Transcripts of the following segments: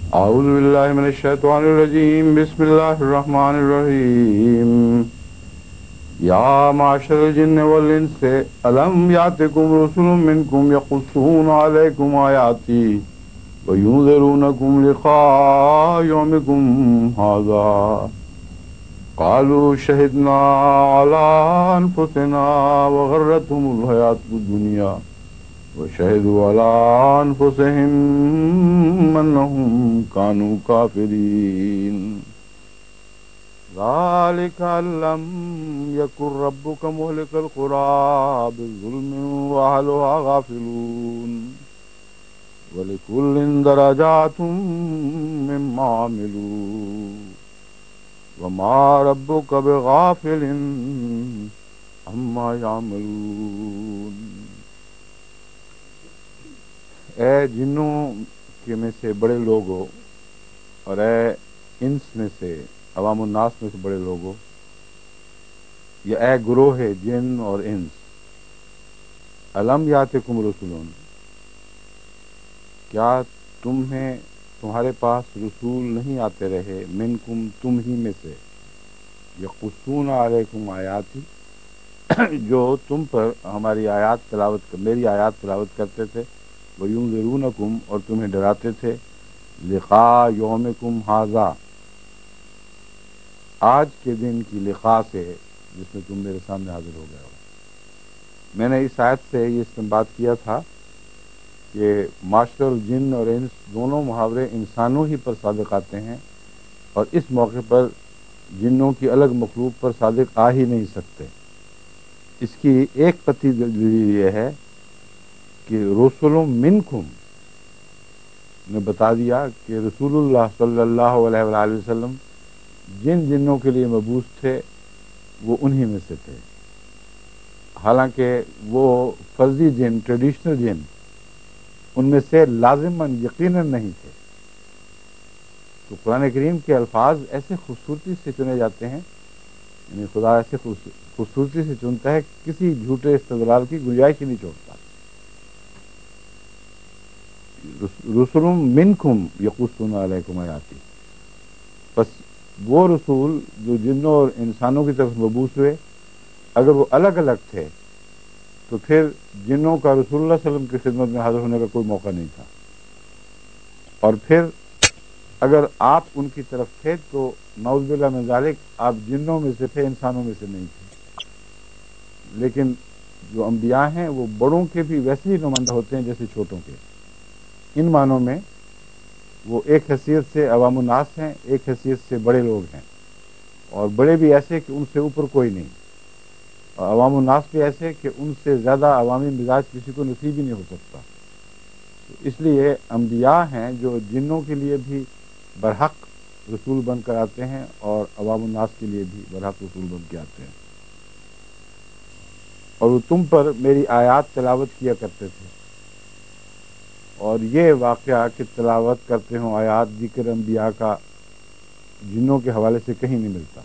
اعوذ باللہ من الشیطان الرجیم بسم اللہ الرحمن الرحیم یا معشر الجن والانس الم یاتکم رسل منکم یقصون علیکم آیاتی وینذرونکم لقاء یومکم ھذا قالوا شہدنا علی انفسنا وغرتهم الحیاۃ الدنیا وشهدوا على أنفسهم أنهم كانوا كافرين ذلك أن لم يكن ربك مهلك القرى بالظلم وأهلها غافلون ولكل درجات مما عملوا وما ربك بغافل عما يعملون۔ اے جنوں کے میں سے بڑے لوگو اور اے انس میں سے عوام الناس میں سے بڑے لوگو، یا اے گروہ جن اور انس، الم یاتکم رسولون، کیا تمہارے پاس رسول نہیں آتے رہے، منکم تم ہی میں سے، یقصون علیکم آیاتی، جو تم پر ہماری میری آیات تلاوت کرتے تھے، وَيُنذِرُونَكُمْ اور تمہیں ڈراتے تھے، لقاء یومکم ھذا، آج کے دن کی لقاء سے جس میں تم میرے سامنے حاضر ہو گئے ہو۔ میں نے اس آیت سے یہ استنباط کیا تھا کہ معاشر الجن اور انس دونوں محاورے انسانوں ہی پر صادق آتے ہیں، اور اس موقع پر جنوں کی الگ مخلوق پر صادق آ ہی نہیں سکتے۔ اس کی ایک قطعی دلیل یہ ہے کہ رسول منکم نے بتا دیا کہ رسول اللہ صلی اللہ علیہ وآلہ وسلم جن جنوں کے لیے مبعوث تھے وہ انہی میں سے تھے، حالانکہ وہ فرضی جن، ٹریڈیشنل جن، ان میں سے لازماً یقیناً نہیں تھے۔ تو قرآن کریم کے الفاظ ایسے خوبصورتی سے چنے جاتے ہیں، یعنی خدا ایسے خوبصورتی سے چنتا ہے، کسی جھوٹے استدلال کی گنجائش ہی نہیں چھوڑتا۔ رسول منکم یقصون علیکم آیاتی، بس وہ رسول جو جنوں اور انسانوں کی طرف مبعوث ہوئے، اگر وہ الگ الگ تھے تو پھر جنوں کا رسول اللہ صلی اللہ علیہ وسلم کی خدمت میں حاضر ہونے کا کوئی موقع نہیں تھا، اور پھر اگر آپ ان کی طرف تھے تو نعوذ باللہ من ذالک آپ جنوں میں سے تھے، انسانوں میں سے نہیں تھے۔ لیکن جو انبیاء ہیں وہ بڑوں کے بھی ویسے ہی نمائندہ ہوتے ہیں جیسے چھوٹوں کے، ان معنوں میں وہ ایک حیثیت سے عوام الناس ہیں، ایک حیثیت سے بڑے لوگ ہیں، اور بڑے بھی ایسے کہ ان سے اوپر کوئی نہیں، اور عوام الناس بھی ایسے کہ ان سے زیادہ عوامی مزاج کسی کو نصیب ہی نہیں ہو سکتا۔ تو اس لیے انبیاء ہیں جو جنوں کے لیے بھی برحق رسول بن کر آتے ہیں اور عوام الناس کے لیے بھی برحق رسول بن کے آتے ہیں، اور وہ تم پر میری آیات تلاوت کیا کرتے تھے۔ اور یہ واقعہ کہ تلاوت کرتے ہوں آیات، ذکر انبیاء کا جنوں کے حوالے سے کہیں نہیں ملتا۔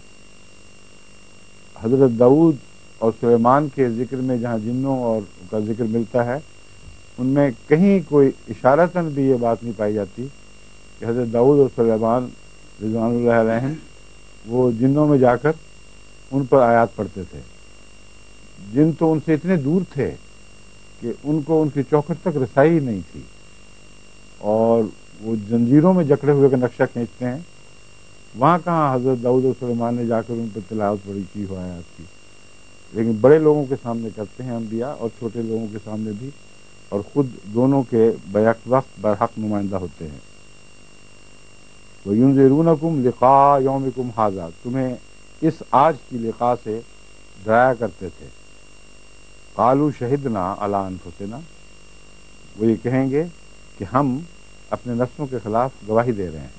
حضرت داؤد اور سلیمان کے ذکر میں جہاں جنوں اور کا ذکر ملتا ہے، ان میں کہیں کوئی اشارتاً بھی یہ بات نہیں پائی جاتی کہ حضرت داؤد اور سلیمان رضوان اللہ علیہم وہ جنوں میں جا کر ان پر آیات پڑھتے تھے۔ جن تو ان سے اتنے دور تھے کہ ان کو ان کی چوکھٹ تک رسائی نہیں تھی، اور وہ زنجیروں میں جکڑے ہوئے کا نقشہ کھینچتے ہیں، وہاں کہاں حضرت داؤد اور سلیمان نے جا کر ان پر تلاوت پڑھی کی ہو آیات کی۔ لیکن بڑے لوگوں کے سامنے کرتے ہیں انبیاء، اور چھوٹے لوگوں کے سامنے بھی، اور خود دونوں کے بیک وقت برحق نمائندہ ہوتے ہیں۔ وَيُنذِرُونَكُمْ لِقَاءَ يَوْمِكُمْ هَذَا، تمہیں اس آج کی لقاء سے ڈرایا کرتے تھے۔ قَالُوا شَهِدْنَا عَلَىٰ أَنفُسِنَا، وہ یہ کہیں گے کہ ہم اپنے نفسوں کے خلاف گواہی دے رہے ہیں۔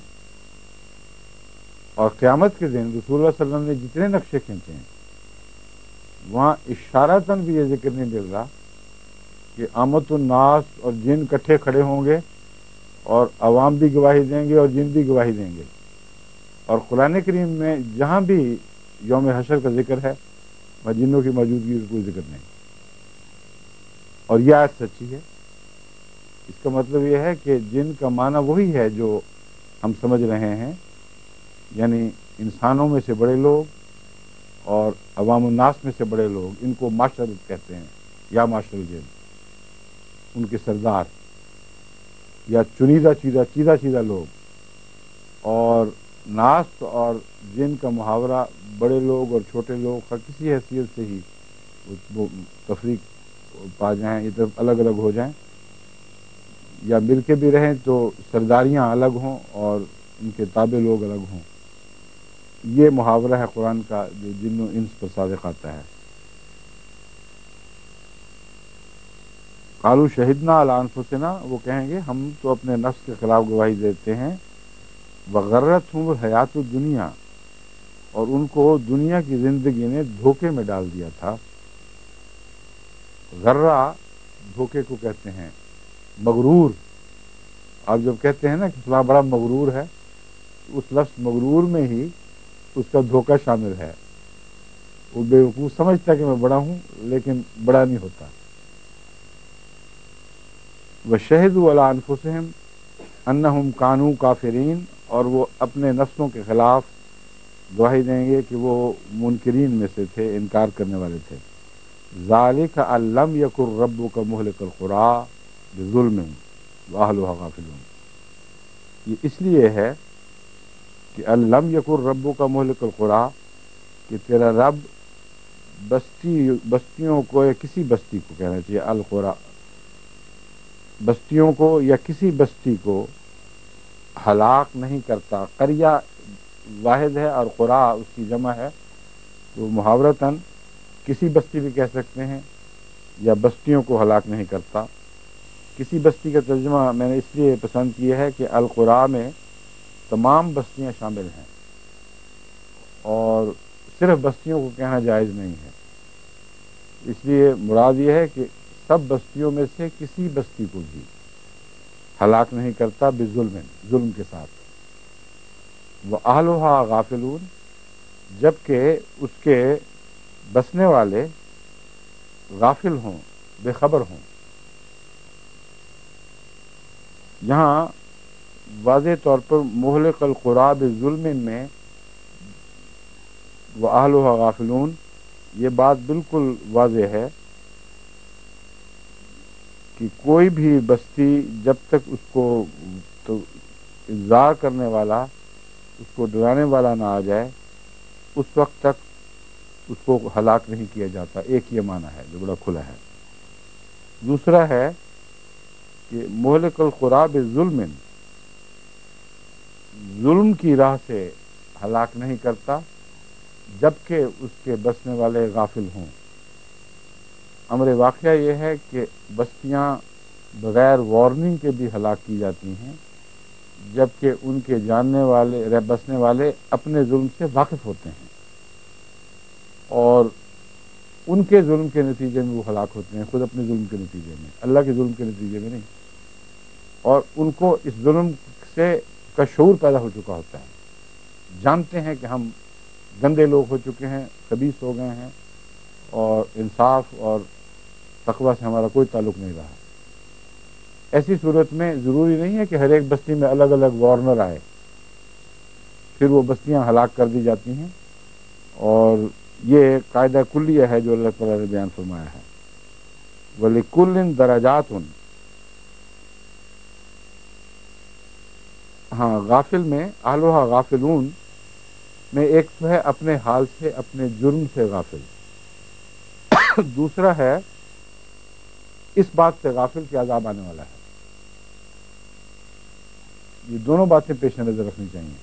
اور قیامت کے دن رسول اللہ صلی اللہ علیہ وسلم نے جتنے نقشے کھینچے ہیں، وہاں اشارتاً بھی یہ ذکر نہیں مل رہا کہ آمت الناس اور جن کٹھے کھڑے ہوں گے اور عوام بھی گواہی دیں گے اور جن بھی گواہی دیں گے۔ اور قرآن کریم میں جہاں بھی یوم حشر کا ذکر ہے وہاں جنوں کی موجودگی کا کوئی ذکر نہیں، اور یہ آیت سچی ہے۔ اس کا مطلب یہ ہے کہ جن کا معنی وہی ہے جو ہم سمجھ رہے ہیں، یعنی انسانوں میں سے بڑے لوگ اور عوام الناس میں سے بڑے لوگ، ان کو معاشر کہتے ہیں یا معاشر الجن، ان کے سردار یا چیدہ لوگ، اور ناس اور جن کا محاورہ بڑے لوگ اور چھوٹے لوگ کا کسی حیثیت سے ہی وہ تفریق پا جائیں، یہ طرف الگ الگ ہو جائیں، یا مل کے بھی رہیں تو سرداریاں الگ ہوں اور ان کے تابع لوگ الگ ہوں۔ یہ محاورہ ہے قرآن کا جو جن و انس پر صادق آتا ہے۔ قالوا شہدنا علی انفسنا، وہ کہیں گے ہم تو اپنے نفس کے خلاف گواہی دیتے ہیں، وغرتہم الحیات الدنیا، اور ان کو دنیا کی زندگی نے دھوکے میں ڈال دیا تھا۔ غرہ دھوکے کو کہتے ہیں، مغرور، آپ جب کہتے ہیں نا کہ فلاں بڑا مغرور ہے، اس لفظ مغرور میں ہی اس کا دھوکہ شامل ہے۔ وہ بیوقوف سمجھتا ہے کہ میں بڑا ہوں لیکن بڑا نہیں ہوتا۔ وشہدوا علی انفسہم انہم کانوا کافرین، اور وہ اپنے نفسوں کے خلاف گواہی دیں گے کہ وہ منکرین میں سے تھے، انکار کرنے والے تھے۔ ذالک ان لم یکن ربک مہلک القری بظلم واہلھا غافلون، یہ اس لیے ہے کہ ان لم یکن ربک مہلک القری، کہ تیرا رب بستیوں کو یا کسی بستی کو کہنا چاہیے، القری بستیوں کو یا کسی بستی کو ہلاک نہیں کرتا۔ قریہ واحد ہے اور قرا اس کی جمع ہے، تو محاورتاً کسی بستی بھی کہہ سکتے ہیں، یا بستیوں کو ہلاک نہیں کرتا۔ کسی بستی کا ترجمہ میں نے اس لیے پسند کیا ہے کہ القرا میں تمام بستیاں شامل ہیں، اور صرف بستیوں کو کہنا جائز نہیں ہے، اس لیے مراد یہ ہے کہ سب بستیوں میں سے کسی بستی کو بھی ہلاک نہیں کرتا بظلم، ظلم کے ساتھ۔ وَأَهْلُهَا غافلون، جبکہ اس کے بسنے والے غافل ہوں، بے خبر ہوں۔ یہاں واضح طور پر مہلک القری بظلم میں وَأَهْلُهَا غافلون، یہ بات بالکل واضح ہے کہ کوئی بھی بستی جب تک اس کو تو انذار کرنے والا، اس کو ڈرانے والا نہ آ جائے، اس وقت تک اس کو ہلاک نہیں کیا جاتا۔ ایک یہ معنی ہے جو بڑا کھلا ہے۔ دوسرا ہے کہ مہلک القری بظلم، ظلم کی راہ سے ہلاک نہیں کرتا جبکہ اس کے بسنے والے غافل ہوں۔ امر واقعہ یہ ہے کہ بستیاں بغیر وارننگ کے بھی ہلاک کی جاتی ہیں، جبکہ ان کے جاننے والے بسنے والے اپنے ظلم سے واقف ہوتے ہیں، اور ان کے ظلم کے نتیجے میں وہ ہلاک ہوتے ہیں، خود اپنے ظلم کے نتیجے میں، اللہ کے ظلم کے نتیجے میں نہیں، اور ان کو اس ظلم سے کا شعور پیدا ہو چکا ہوتا ہے، جانتے ہیں کہ ہم گندے لوگ ہو چکے ہیں، خبیث ہو گئے ہیں، اور انصاف اور تقوی سے ہمارا کوئی تعلق نہیں رہا۔ ایسی صورت میں ضروری نہیں ہے کہ ہر ایک بستی میں الگ الگ گورنر آئے، پھر وہ بستیاں ہلاک کر دی جاتی ہیں، اور یہ قاعدہ کلیہ ہے جو اللہ تعالیٰ نے بیان فرمایا ہے۔ وَلِكُلٍّ دَرَجَاتٌ، ہاں غافل میں اہلھا غافلون میں ایک تو ہے اپنے حال سے، اپنے جرم سے غافل، دوسرا ہے اس بات سے غافل کہ عذاب آنے والا ہے۔ یہ دونوں باتیں پیش نظر رکھنی چاہیے۔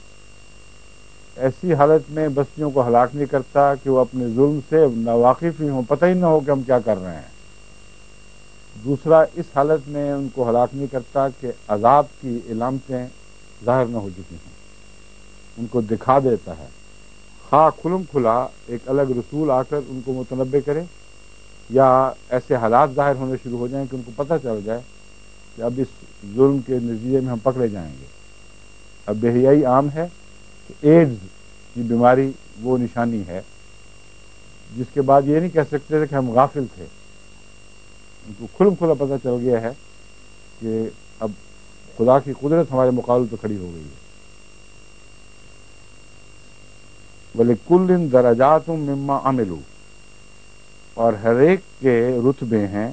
ایسی حالت میں بستیوں کو ہلاک نہیں کرتا کہ وہ اپنے ظلم سے ناواقف ہی ہوں، پتہ ہی نہ ہو کہ ہم کیا کر رہے ہیں۔ دوسرا، اس حالت میں ان کو ہلاک نہیں کرتا کہ عذاب کی علامتیں ظاہر نہ ہو چکی ہیں، ان کو دکھا دیتا ہے، خواہ کھلم کھلا ایک الگ رسول آ کر ان کو متنبع کرے، یا ایسے حالات ظاہر ہونے شروع ہو جائیں کہ ان کو پتہ چل جائے کہ اب اس ظلم کے نتیجے میں ہم پکڑے جائیں گے۔ اب بے حیائی عام ہے کہ ایڈز کی بیماری وہ نشانی ہے جس کے بعد یہ نہیں کہہ سکتے تھے کہ ہم غافل تھے، ان کو کھلم کھلا پتہ چل گیا ہے کہ اب خدا کی قدرت ہمارے مقابل پہ کھڑی ہو گئی ہے. وَلِكُلٍّ دَرَجَاتٌ مِّمَّا عَمِلُوا، اور ہر ایک کے رتبے ہیں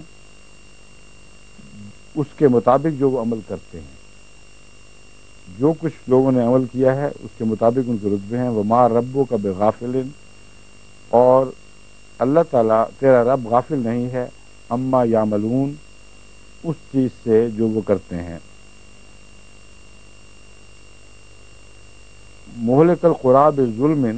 اس کے مطابق جو وہ عمل کرتے ہیں. جو کچھ لوگوں نے عمل کیا ہے اس کے مطابق ان کے رتبے ہیں. وَمَا رَبُّكَ بِغَافِلٍ، اور اللہ تعالیٰ تیرا رب غافل نہیں ہے اما یعملون، اس چیز سے جو وہ کرتے ہیں. مہلک القریٰ بظلم،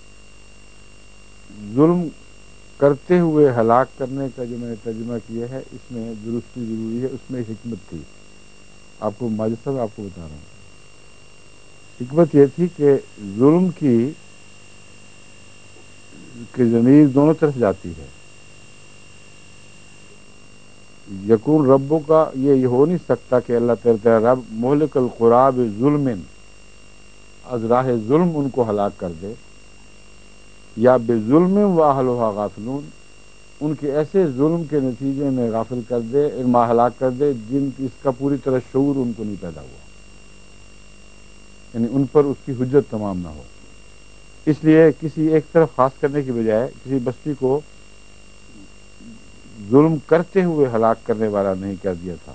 ظلم کرتے ہوئے ہلاک کرنے کا جو میں نے ترجمہ کیا ہے اس میں درستی ضروری ہے. اس میں حکمت تھی، آپ کو ماجد صاحب آپ کو بتا رہا ہوں. حکمت یہ تھی کہ ظلم کی ضمیر دونوں طرف جاتی ہے. یکون ربوں کا یہ ہو نہیں سکتا کہ اللہ تعالیٰ رب مہلک القریٰ بظلم، از راہ ظلم ان کو ہلاک کر دے، یا بظلم واہلھا غافلون، ان کے ایسے ظلم کے نتیجے میں غافل کر دے، ہلاک کر دے جن کی اس کا پوری طرح شعور ان کو نہیں پیدا ہوا، یعنی ان پر اس کی حجت تمام نہ ہو. اس لیے کسی ایک طرف خاص کرنے کی بجائے کسی بستی کو ظلم کرتے ہوئے ہلاک کرنے والا نہیں کر دیا تھا.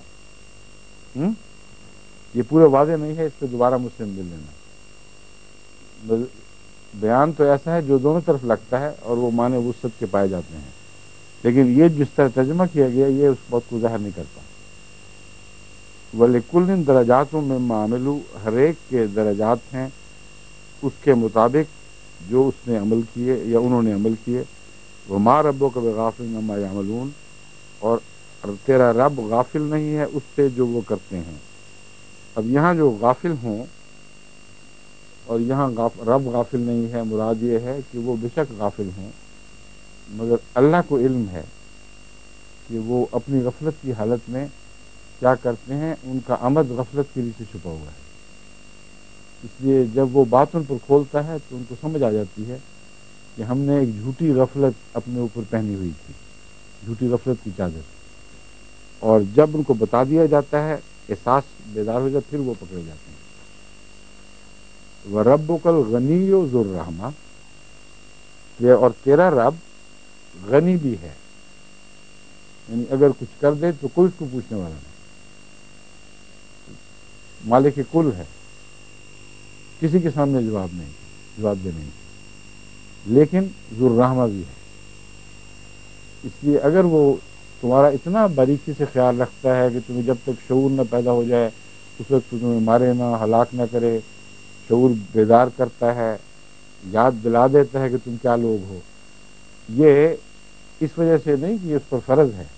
یہ پورا واضح نہیں ہے، اس پہ دوبارہ مجھ سے مل لینا. بیان تو ایسا ہے جو دونوں طرف لگتا ہے اور وہ معنی وسعت کے پائے جاتے ہیں، لیکن یہ جس طرح ترجمہ کیا گیا یہ اس بات کو ظاہر نہیں کرتا. وَلِكُلٍّ دَرَجَاتٌ مِّمَّا عَمِلُوا، ہر ایک کے درجات ہیں اس کے مطابق جو اس نے عمل کیے یا انہوں نے عمل کیے. وَمَا رَبُّكَ بِغَافِلٍ عَمَّا يَعْمَلُونَ، اور تیرا رب غافل نہیں ہے اس سے جو وہ کرتے ہیں. اب یہاں جو غافل ہوں اور یہاں رب غافل نہیں ہے، مراد یہ ہے کہ وہ بے شک غافل ہوں مگر اللہ کو علم ہے کہ وہ اپنی غفلت کی حالت میں کیا کرتے ہیں. ان کا عمد غفلت کے نیچے چھپا ہوا ہے، اس لیے جب وہ بات ان پر کھولتا ہے تو ان کو سمجھ آ جاتی ہے کہ ہم نے ایک جھوٹی غفلت اپنے اوپر پہنی ہوئی تھی، جھوٹی غفلت کی چادر. اور جب ان کو بتا دیا جاتا ہے احساس بیدار ہو جاتا، پھر وہ پکڑے جاتے ہیں. وَرَبُّكَ الْغَنِيُّ ذُو الرَّحْمَةِ، اور تیرا رب غنی بھی ہے، یعنی اگر کچھ کر دے تو کوئی اس کو پوچھنے والا نہیں، مالک کل ہے، کسی کے سامنے جواب دے نہیں، لیکن ذو الرحمہ بھی ہے. اس لیے اگر وہ تمہارا اتنا باریکی سے خیال رکھتا ہے کہ تمہیں جب تک شعور نہ پیدا ہو جائے اس وقت تمہیں مارے نہ، ہلاک نہ کرے، شعور بیدار کرتا ہے، یاد دلا دیتا ہے کہ تم کیا لوگ ہو، یہ اس وجہ سے نہیں کہ یہ اس پر فرض ہے،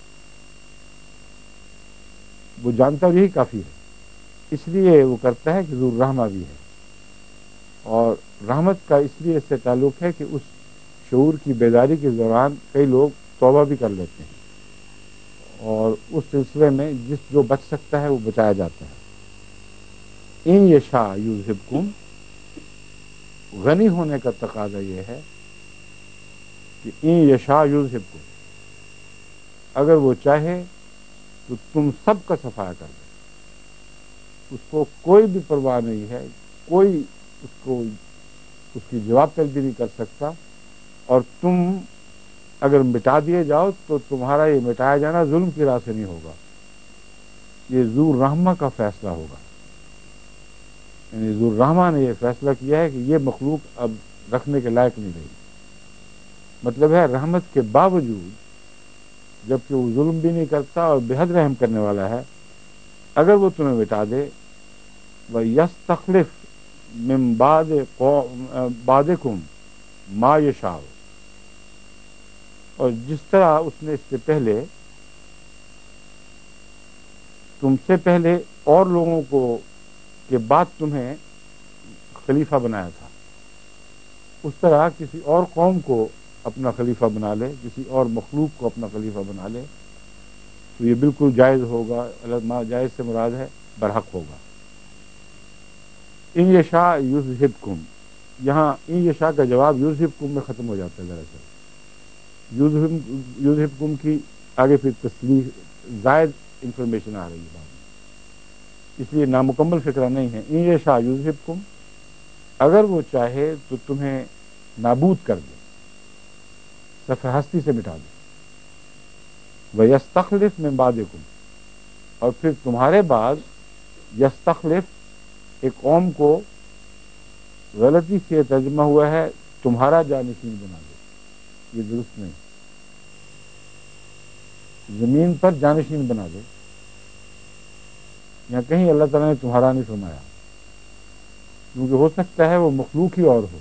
وہ جانتا اور یہی کافی ہے، اس لیے وہ کرتا ہے کہ ذو الرحمہ بھی ہے. اور رحمت کا اس لیے اس سے تعلق ہے کہ اس شعور کی بیداری کے دوران کئی لوگ توبہ بھی کر لیتے ہیں اور اس سلسلے میں جو بچ سکتا ہے وہ بچایا جاتا ہے. ان یشاء یذہبکم، غنی ہونے کا تقاضا یہ ہے کہ ان یشاء یذہبکم، اگر وہ چاہے تو تم سب کا صفایا کر دے، اس کو کوئی بھی پرواہ نہیں ہے، کوئی اس کی جواب طلبی نہیں کر سکتا. اور تم اگر مٹا دیے جاؤ تو تمہارا یہ مٹایا جانا ظلم کی راہ سے نہیں ہوگا، یہ ذو الرحمہ کا فیصلہ ہوگا. یعنی ذو الرحمہ نے یہ فیصلہ کیا ہے کہ یہ مخلوق اب رکھنے کے لائق نہیں رہی. مطلب ہے رحمت کے باوجود جبکہ وہ ظلم بھی نہیں کرتا اور بے حد رحم کرنے والا ہے، اگر وہ تمہیں مٹا دے وَيَسْتَخْلِفْ مِن بَعْدِكُمْ مَا يَشَاءُ، اور جس طرح اس نے اس سے پہلے تم سے پہلے اور لوگوں کو کے بعد تمہیں خلیفہ بنایا تھا، اس طرح کسی اور قوم کو اپنا خلیفہ بنا لے، کسی اور مخلوق کو اپنا خلیفہ بنا لے تو یہ بالکل جائز ہوگا. جائز سے مراد ہے برحق ہوگا. ان یشاء یذہبکم، یہاں ان یشاء کا جواب یذہبکم میں ختم ہو جاتا ہے. دراصل یذہبکم کی آگے پھر تصریح زائد انفارمیشن آ رہی ہے بعد میں. اس لیے نامکمل فکرہ نہیں ہے. ان یشاء یذہبکم، اگر وہ چاہے تو تمہیں نابود کر دے، صفحہ ہستی سے مٹا دے. وَيَسْتَخْلِفْ مِن بَعْدِكُمْ، اور پھر تمہارے بعد یستخلف ایک قوم کو غلطی سے ترجمہ ہوا ہے تمہارا جانشین بنا دے، یہ درست نہیں. زمین پر جانشین بنا دے، یا کہیں اللہ تعالیٰ نے تمہارا نہیں فرمایا، کیونکہ ہو سکتا ہے وہ مخلوق ہی اور ہو،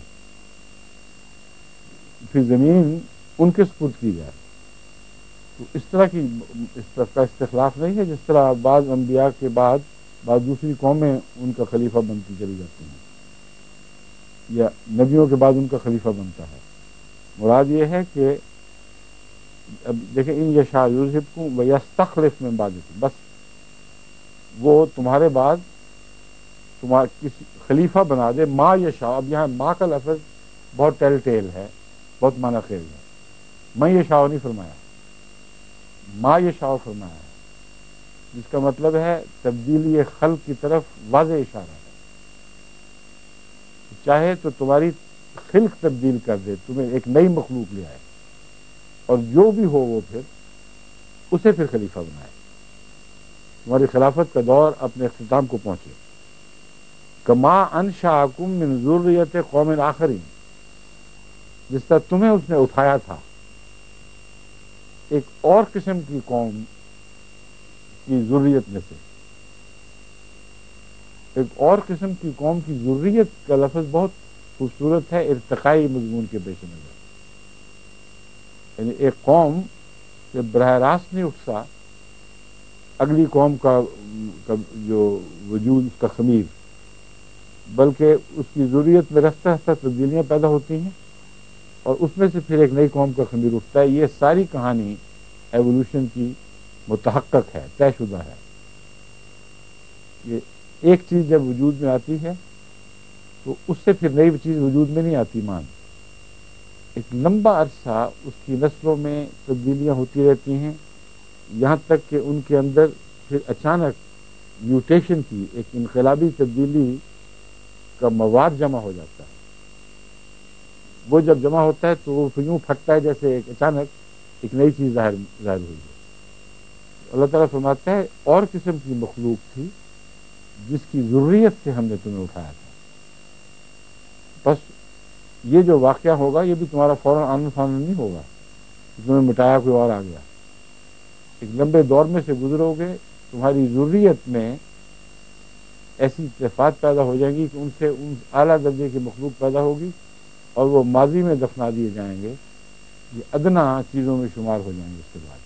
پھر زمین ان کے سپرد کی جائے. تو اس طرح کا استخلاف نہیں ہے جس طرح بعض انبیاء کے بعد بعض دوسری قومیں ان کا خلیفہ بنتی چلی جاتی ہیں، یا نبیوں کے بعد ان کا خلیفہ بنتا ہے. مراد یہ ہے کہ اب دیکھیں ان یشاء یذہبکم ویستخلف من بعدکم، بس وہ تمہارے بعد کسی خلیفہ بنا دے. ما یشاء، اب یہاں ما کا لفظ بہت ٹیل ٹیل ہے، بہت معنی خیز ہے. میں یشاء نہیں فرمایا، ما یشاء فرمایا ہے، جس کا مطلب ہے تبدیلی خلق کی طرف واضح اشارہ ہے. چاہے تو تمہاری خلق تبدیل کر دے، تمہیں ایک نئی مخلوق لے آئے، اور جو بھی ہو وہ پھر اسے پھر خلیفہ بنائے. تمہاری خلافت کا دور اپنے اختتام کو پہنچے. کما انشأکم من ذریۃ قوم آخرین، جس طرح تمہیں اس نے اٹھایا تھا ایک اور قسم کی قوم کی ذریت میں سے. ایک اور قسم کی قوم کی ذریت کا لفظ بہت خوبصورت ہے ارتقائی مضمون کے پیش نظر. یعنی ایک قوم جب براہ راست نہیں اٹھتا اگلی قوم کا جو وجود اس کا خمیر، بلکہ اس کی ذریت میں رفتہ رفتہ تبدیلیاں پیدا ہوتی ہیں، اور اس میں سے پھر ایک نئی قوم کا خمیر اٹھتا ہے. یہ ساری کہانی ایوولوشن کی متحقق ہے، طے شدہ ہے. یہ ایک چیز جب وجود میں آتی ہے تو اس سے پھر نئی چیز وجود میں نہیں آتی. مان ایک لمبا عرصہ اس کی نسلوں میں تبدیلیاں ہوتی رہتی ہیں، یہاں تک کہ ان کے اندر پھر اچانک میوٹیشن کی ایک انقلابی تبدیلی کا مواد جمع ہو جاتا ہے. وہ جب جمع ہوتا ہے تو وہ یوں پھٹتا ہے جیسے ایک اچانک ایک نئی چیز ظاہر ہوئی ہے. اللہ تعالیٰ فرماتا ہے اور قسم کی مخلوق تھی جس کی ذریت سے ہم نے تمہیں اٹھایا تھا. بس یہ جو واقعہ ہوگا یہ بھی تمہارا فوراً آمنے سامنے نہیں ہوگا کہ تمہیں مٹایا کوئی اور آ گیا. ایک لمبے دور میں سے گزرو گے، تمہاری ذریت میں ایسی اتفاقات پیدا ہو جائیں گی کہ ان سے ان اعلیٰ درجے کی مخلوق پیدا ہوگی، اور وہ ماضی میں دفنا دیے جائیں گے، یہ ادنا چیزوں میں شمار ہو جائیں گے. اس کے بعد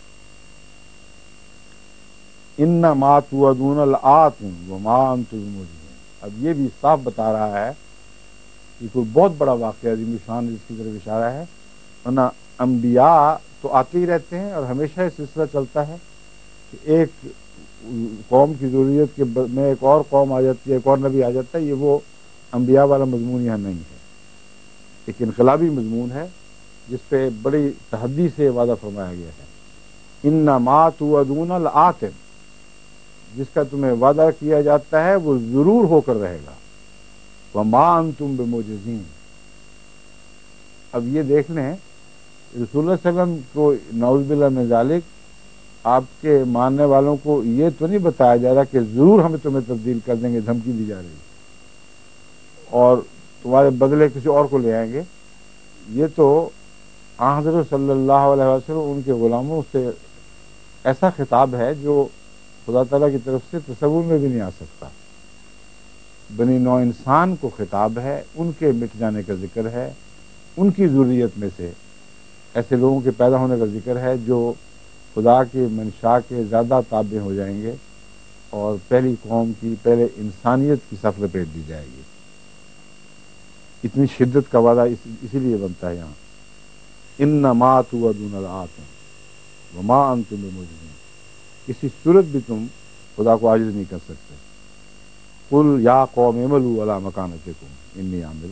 انما توعدون لآت وما انتم بمعجزین. اب یہ بھی صاف بتا رہا ہے یہ کوئی بہت بڑا واقعہ عظیم شان جس کی طرف اشارہ ہے. ورنہ انبیاء تو آتے ہی رہتے ہیں اور ہمیشہ یہ سلسلہ چلتا ہے کہ ایک قوم کی ضروریت کے میں ایک اور قوم آ جاتی ہے، ایک اور نبی آ جاتا ہے. یہ وہ انبیاء والا مضمون یہاں نہیں ہے، ایک انقلابی مضمون ہے جس پہ بڑی تحدی سے وعدہ فرمایا گیا ہے. انما توعدون لآت، جس کا تمہیں وعدہ کیا جاتا ہے وہ ضرور ہو کر رہے گا. وما انتم بمعجزین. اب یہ دیکھ لیں رسول اللہ صلی اللہ علیہ وسلم کو نعوذ باللہ من ذالک آپ کے ماننے والوں کو یہ تو نہیں بتایا جا رہا کہ ضرور ہم تمہیں تبدیل کر دیں گے، دھمکی دی جا رہی اور تمہارے بدلے کسی اور کو لے آئیں گے. یہ تو حضرت صلی اللہ علیہ وسلم ان کے غلاموں سے ایسا خطاب ہے جو خدا تعالیٰ کی طرف سے تصور میں بھی نہیں آ سکتا. بنی نوع انسان کو خطاب ہے، ان کے مٹ جانے کا ذکر ہے، ان کی ذریت میں سے ایسے لوگوں کے پیدا ہونے کا ذکر ہے جو خدا کے منشا کے زیادہ تابع ہو جائیں گے، اور پہلی قوم کی پہلے انسانیت کی صف لپیٹ دی جائے گی. اتنی شدت کا وعدہ اسی لیے بنتا ہے یہاں. انما توعدون لآت وما انتم بمعجزین. کسی صورت بھی تم خدا کو عاجز نہیں کر سکتے. قل یا قوم اعملوا علی مکانتکم انی عامل.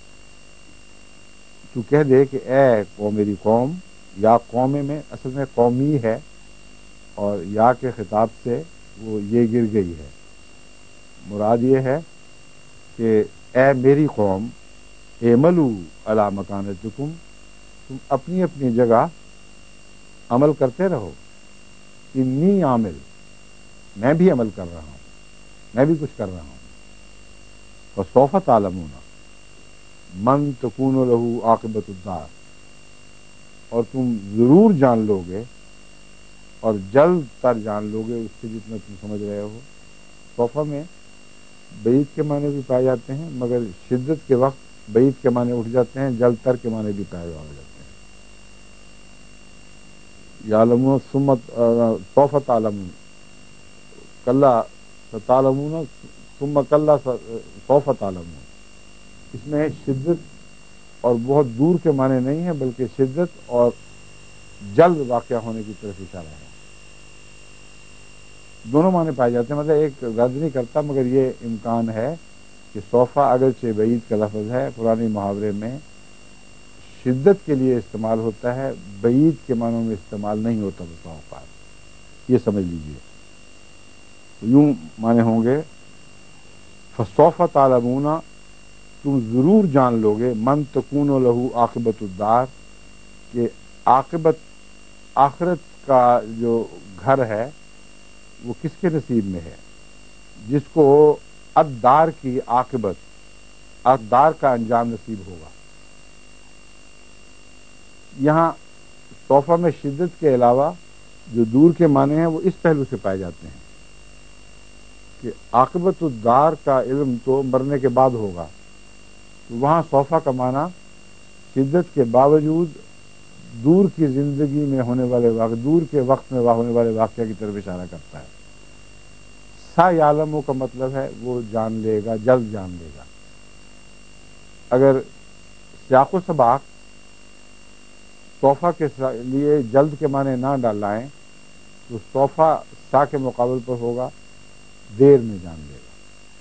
تو کہہ دے کہ اے میری قوم، یا قوم میں اصل میں قومی ہے، اور یا کے خطاب سے وہ یہ گر گئی ہے. مراد یہ ہے کہ اے میری قوم اعملوا علی مکانتکم، تم اپنی اپنی جگہ عمل کرتے رہو، انی عامل، میں بھی عمل کر رہا ہوں، میں بھی کچھ کر رہا ہوں، فسوف تعلمون من تکون لہ عاقبۃ الدار، اور تم ضرور جان لو گے اور جلد تر جان لو گے اس سے جتنا تم سمجھ رہے ہو۔ صوفہ میں بعید کے معنی بھی پائے جاتے ہیں، مگر شدت کے وقت بعید کے معنی اٹھ جاتے ہیں، جلد تر کے معنی بھی پائے ہو جاتے ہیں۔ یعلمون سوف تعلمون، کلا ستعلمون ثم کلا سوف تعلمون، اس میں شدت اور بہت دور کے معنی نہیں ہے، بلکہ شدت اور جلد واقع ہونے کی طرف اشارہ ہے۔ دونوں معنی پائے جاتے ہیں، مطلب ایک رد نہیں کرتا، مگر یہ امکان ہے کہ صوفہ اگرچہ بعید کا لفظ ہے، پرانے محاورے میں شدت کے لیے استعمال ہوتا ہے، بعید کے معنوں میں استعمال نہیں ہوتا بسا اوقات، یہ سمجھ لیجئے۔ یوں معنی ہوں گے فسوف تعلمون، تم ضرور جان لو گے، من تکون لہ عاقبۃ الدار، کہ عاقبت آخرت کا جو گھر ہے وہ کس کے نصیب میں ہے، جس کو الدار کی عاقبت، اقدار کا انجام نصیب ہوگا۔ یہاں صوفہ میں شدت کے علاوہ جو دور کے معنی ہیں وہ اس پہلو سے پائے جاتے ہیں کہ عاقبت الدار کا علم تو مرنے کے بعد ہوگا، تو وہاں صوفہ کا معنی شدت کے باوجود دور کی زندگی میں ہونے والے دور کے وقت میں ہونے والے واقعہ کی طرف اشارہ کرتا ہے۔ سا یعلمو کا مطلب ہے وہ جان لے گا، جلد جان لے گا۔ اگر سیاق و سباق صوفہ کے لیے جلد کے معنی نہ ڈالائیں تو صوفہ سا کے مقابل پر ہوگا دیر میں جان لے گا۔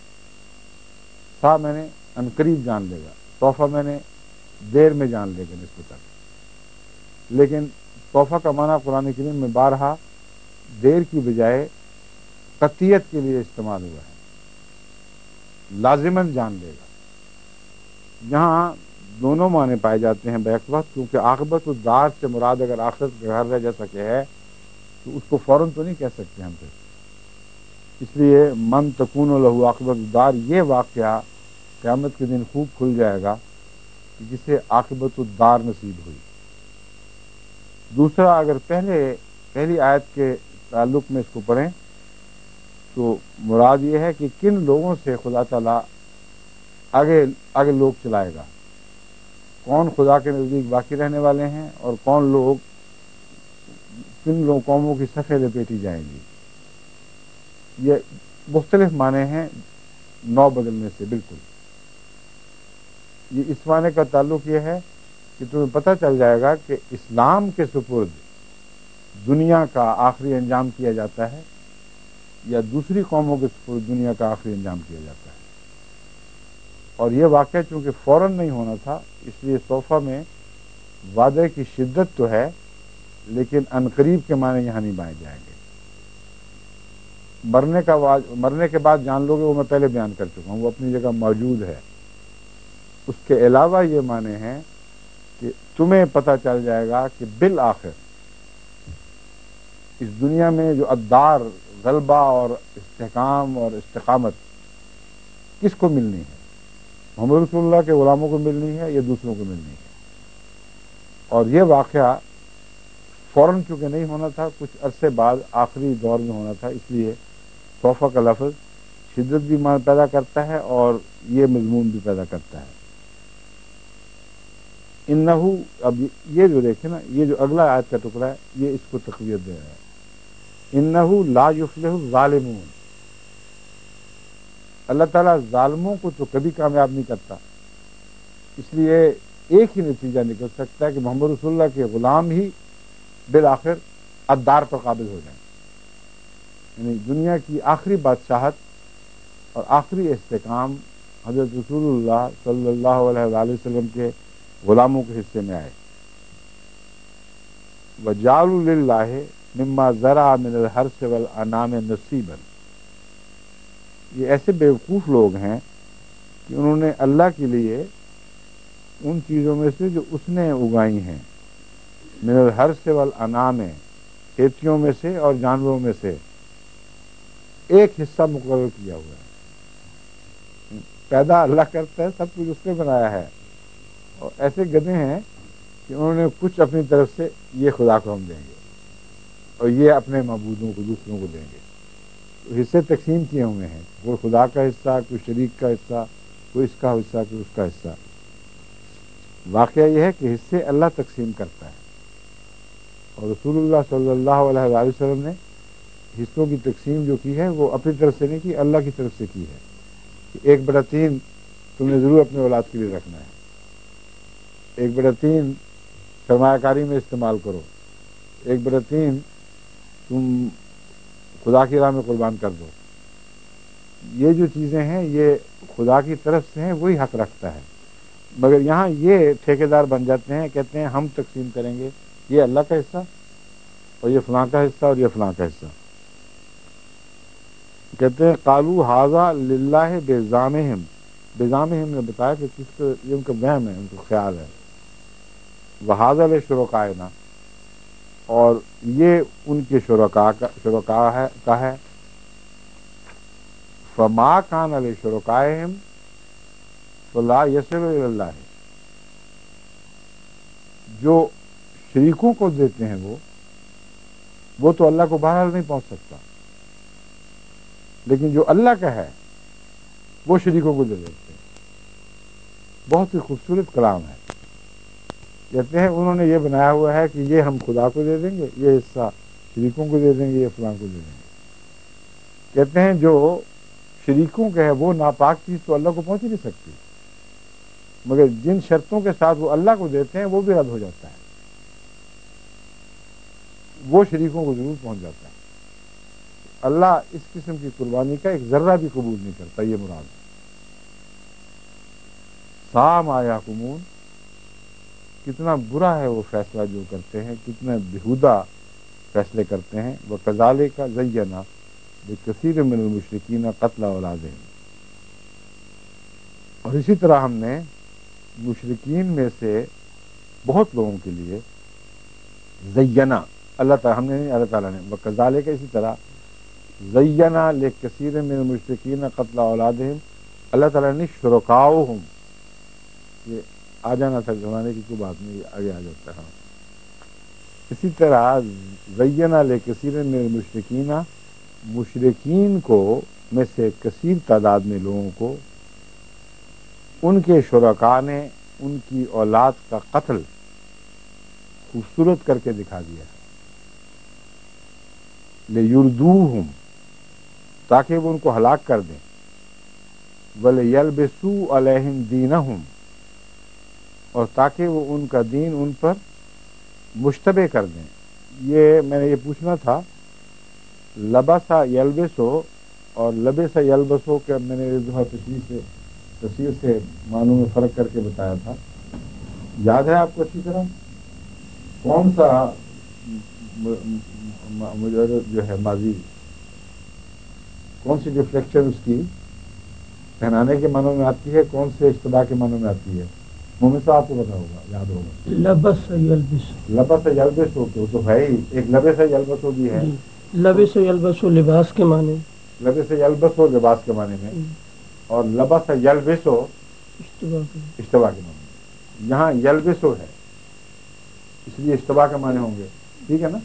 سا میں نے عنقریب جان لے گا، صوفہ میں نے دیر میں جان لے گا نسبتاً۔ لیکن صوفہ کا معنی قرآن کریم میں بارہا دیر کی بجائے قطعیت کے لیے استعمال ہوا ہے، لازماً جان لے گا۔ یہاں دونوں معنی پائے جاتے ہیں بیک وقت، کیونکہ عاقبت الدار سے مراد اگر آخرت کا گھر ہے جیسا کہ ہے تو اس کو فوراً تو نہیں کہہ سکتے ہم پھر، اس لیے من تکون لہ عاقبت الدار یہ واقعہ قیامت کے دن خوب کھل جائے گا کہ جسے عاقبت الدار نصیب ہوئی۔ دوسرا، اگر پہلی آیت کے تعلق میں اس کو پڑھیں تو مراد یہ ہے کہ کن لوگوں سے خدا تعالیٰ آگے لوگ چلائے گا، کون خدا کے نزدیک باقی رہنے والے ہیں اور کن قوموں کی صفیں لپیٹی جائیں گی۔ یہ مختلف معنی ہیں نو بدلنے سے بالکل۔ یہ اس معنی کا تعلق یہ ہے کہ تمہیں پتہ چل جائے گا کہ اسلام کے سپرد دنیا کا آخری انجام کیا جاتا ہے یا دوسری قوموں کے سپرد دنیا کا آخری انجام کیا جاتا ہے۔ اور یہ واقعہ چونکہ فوراً نہیں ہونا تھا، اس لیے صوفہ میں وعدے کی شدت تو ہے لیکن عنقریب کے معنی یہاں نہیں بائے جائیں گے۔ مرنے کے بعد جان لو گے وہ میں پہلے بیان کر چکا ہوں، وہ اپنی جگہ موجود ہے۔ اس کے علاوہ یہ معنی ہے کہ تمہیں پتہ چل جائے گا کہ بالآخر اس دنیا میں جو الدار، غلبہ اور استحکام اور استقامت کس کو ملنی ہے، محمد رسول اللہ کے غلاموں کو ملنی ہے یا دوسروں کو ملنی ہے۔ اور یہ واقعہ فوراً چونکہ نہیں ہونا تھا، کچھ عرصے بعد آخری دور میں ہونا تھا، اس لیے صوفہ کا لفظ شدت بھی پیدا کرتا ہے اور یہ مضمون بھی پیدا کرتا ہے۔ انہو، اب یہ جو دیکھیں نا، یہ جو اگلا آیت کا ٹکڑا ہے یہ اس کو تقویت دے رہا ہے۔ انہو لا یفلح الظالمون، اللہ تعالیٰ ظالموں کو تو کبھی کامیاب نہیں کرتا، اس لیے ایک ہی نتیجہ نکل سکتا ہے کہ محمد رسول اللہ کے غلام ہی بالآخر الدار پر قابل ہو جائیں، یعنی دنیا کی آخری بادشاہت اور آخری استحکام حضرت رسول اللہ صلی اللہ علیہ وآلہ وسلم کے غلاموں کے حصے میں آئے۔ وَجَعَلُوا لِلَّهِ مِمَّا زَرَعَ مِنَ الْحَرْثِ وَالْأَنْعَامِ نَصِيبًا، یہ ایسے بیوقوف لوگ ہیں کہ انہوں نے اللہ کے لیے ان چیزوں میں سے جو اس نے اگائی ہیں، من الحرث والانعام، کھیتیوں میں سے اور جانوروں میں سے ایک حصہ مقرر کیا ہوا ہے۔ پیدا اللہ کرتا ہے، سب کچھ اس نے بنایا ہے، اور ایسے گدھے ہیں کہ انہوں نے کچھ اپنی طرف سے یہ خدا کو ہم دیں گے اور یہ اپنے معبودوں کو دوسروں کو دیں گے، تو حصے تقسیم کیے ہوئے ہیں، کوئی خدا کا حصہ، کوئی شریک کا حصہ، کوئی اس کا حصہ، کوئی اس کا حصہ۔ واقعہ یہ ہے کہ حصے اللہ تقسیم کرتا ہے، اور رسول اللہ صلی اللہ علیہ وآلہ وسلم نے حصوں کی تقسیم جو کی ہے وہ اپنی طرف سے نہیں کی، اللہ کی طرف سے کی ہے کہ 1/3 تم نے ضرور اپنے اولاد کے لیے رکھنا ہے، 1/3 سرمایہ کاری میں استعمال کرو، 1/3 تم خدا کی راہ میں قربان کر دو۔ یہ جو چیزیں ہیں یہ خدا کی طرف سے ہیں، وہی حق رکھتا ہے، مگر یہاں یہ ٹھیکیدار بن جاتے ہیں، کہتے ہیں ہم تقسیم کریں گے، یہ اللہ کا حصہ اور یہ فلاں کا حصہ اور یہ فلاں کا حصہ۔ کہتے ہیں قالوا ھذا للہ بزعمہم، بزعمہم نے بتایا کہ کس کو یہ ان کا وہم ہے، ان کا خیال ہے، وھذا لشرکائنا، اور یہ ان کے شرکاء کا ہے، فما کان لشرکائہم فلا یصل الی اللہ، جو شریکوں کو دیتے ہیں وہ تو اللہ کو بہرحال نہیں پہنچ سکتا، لیکن جو اللہ کا ہے وہ شریکوں کو دے دیتے ہیں۔ بہت ہی خوبصورت کلام ہے۔ کہتے ہیں انہوں نے یہ بنایا ہوا ہے کہ یہ ہم خدا کو دے دیں گے، یہ حصہ شریکوں کو دے دیں گے، یہ فلاں کو دے دیں گے۔ کہتے ہیں جو شریکوں کا ہے وہ ناپاک چیز تو اللہ کو پہنچ ہی نہیں سکتی، مگر جن شرطوں کے ساتھ وہ اللہ کو دیتے ہیں وہ بھی رد ہو جاتا ہے، وہ شریکوں کو ضرور پہنچ جاتا ہے۔ اللہ اس قسم کی قربانی کا ایک ذرہ بھی قبول نہیں کرتا، یہ مراد ہے۔ ساء ما یحکمون، کتنا برا ہے وہ فیصلہ جو کرتے ہیں، کتنے بیہودہ فیصلے کرتے ہیں۔ وَكَذَلِكَ زَيَّنَا لِكَثِيرٍ مِّنَ الْمُشْرِكِينَ قَتْلَ أَوْلَادِهِمْ، اور اسی طرح ہم نے مشرکین میں سے بہت لوگوں کے لیے زینا، اللہ تعالیٰ ہم نے نہیں، اللہ تعالیٰ نے، وَكَذَلِكَ اسی طرح زینا لِكَثِيرٍ مِّنَ الْمُشْرِكِينَ قَتْلَ أَوْلَادِهِمْ، اللہ تعالیٰ نے شرکاؤہم، یہ آ جانا تھا زمانے کی کوئی بات نہیں، آگے آ جاتا ہے۔ اسی طرح زینا لِكَثِيرٍ مِّنَ الْمُشْرِكِينَ، مشرکین کو میں سے کثیر تعداد میں لوگوں کو ان کے شرکاء نے ان کی اولاد کا قتل خوبصورت کر کے دکھا دیا ہے، لِيُرْدُوهُمْ، تاکہ وہ ان کو ہلاک کر دیں، وَلِيَلْبِسُوا عَلَيْهِمْ دِينَهُمْ، اور تاکہ وہ ان کا دین ان پر مشتبہ کر دیں۔ یہ میں نے یہ پوچھنا تھا، لبسا یلبسو اور لبسا یلبسو کے میں نے ایک دفعہ تفسیر سے معنوں میں فرق کر کے بتایا تھا، یاد ہے آپ کو اچھی طرح؟ کون سا مجرد جو ہے ماضی، کون سی جو فلیکشن اس کی پہنانے کے معنوں میں آتی ہے، کون سے اشتباہ کے معنوں میں آتی ہے؟ مومن صاحب کو پتا ہوگا، یاد ہوگا۔ لبس یلبس، لبس یلبس ہو تو ہے ہی، ایک لبس یلبس ہو بھی ہے، لبس یلبس لباس کے معنی، لبس یلبس ہو لباس کے معنی میں، اور لبس یلبس ہو اشتباہ کے معنی میں۔ یہاں یلبس ہو ہے اس لیے اشتباہ کے معنی ہوں گے، ٹھیک ہے نا؟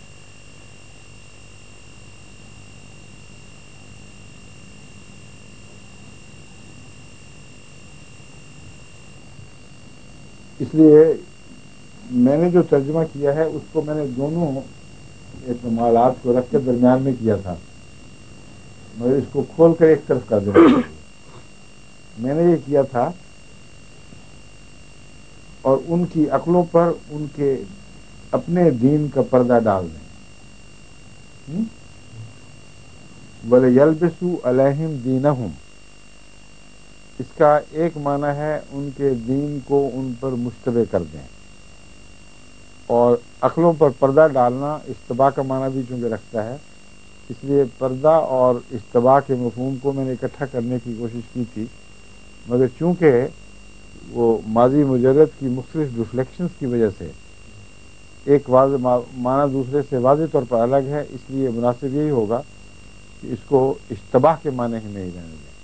اس لیے میں نے جو ترجمہ کیا ہے اس کو میں نے دونوں احتمالات کو رکھ کے درمیان میں کیا تھا، مگر اس کو کھول کر ایک طرف کر دینا چاہیے۔ میں نے یہ کیا تھا، اور ان کی عقلوں پر ان کے اپنے دین کا پردہ ڈال دیں، وَلِيَلْبِسُوا عَلَيْهِمْ دِينَهُمْ، اس کا ایک معنی ہے ان کے دین کو ان پر مشتبہ کر دیں، اور عقلوں پر پردہ ڈالنا اشتباہ کا معنی بھی چونکہ رکھتا ہے، اس لیے پردہ اور اشتباہ کے مفہوم کو میں نے اکٹھا کرنے کی کوشش کی تھی، مگر چونکہ وہ ماضی مجرد کی مختلف ریفلیکشنز کی وجہ سے ایک واضح معنی دوسرے سے واضح طور پر الگ ہے، اس لیے مناسب یہی ہوگا کہ اس کو اشتباہ کے معنی ہی میں ہی رہنے دیں۔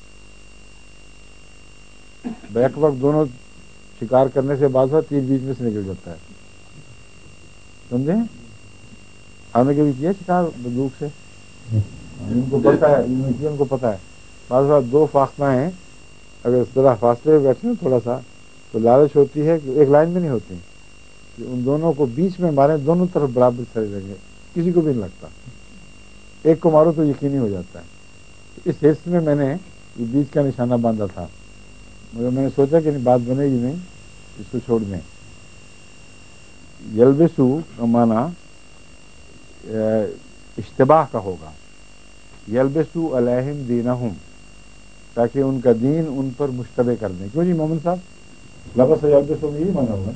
بیک وقت دونوں شکار کرنے سے بعض تیر بیچ میں سے نکل جاتا ہے، سمجھے؟ آپ نے کبھی کیا شکار بندوق سے؟ ان کو پتا ہے، ان کو پتا ہے بعض بار دو فاختہ ہیں اگر اس طرح فاصلے میں بیٹھے نا تھوڑا سا تو لالچ ہوتی ہے کہ ایک لائن میں نہیں ہوتی کہ ان دونوں کو بیچ میں مارے، دونوں طرف برابر کھڑے رہیں گے، کسی کو بھی نہیں لگتا، ایک کو مارو تو یقینی ہو جاتا ہے۔ اس حصے میں میں نے یہ بیچ کا نشانہ باندھا تھا، مگر میں نے سوچا کہ بات بنے گی نہیں، اس کو چھوڑ دیں۔ یلبسو کا معنی اشتباہ کا ہوگا، یلبسو علیہم دینہم، تاکہ ان کا دین ان پر مشتبہ کر دیں۔ کیوں جی مومن صاحب، لفظ یلبسو میں یہی معنی ہوگا،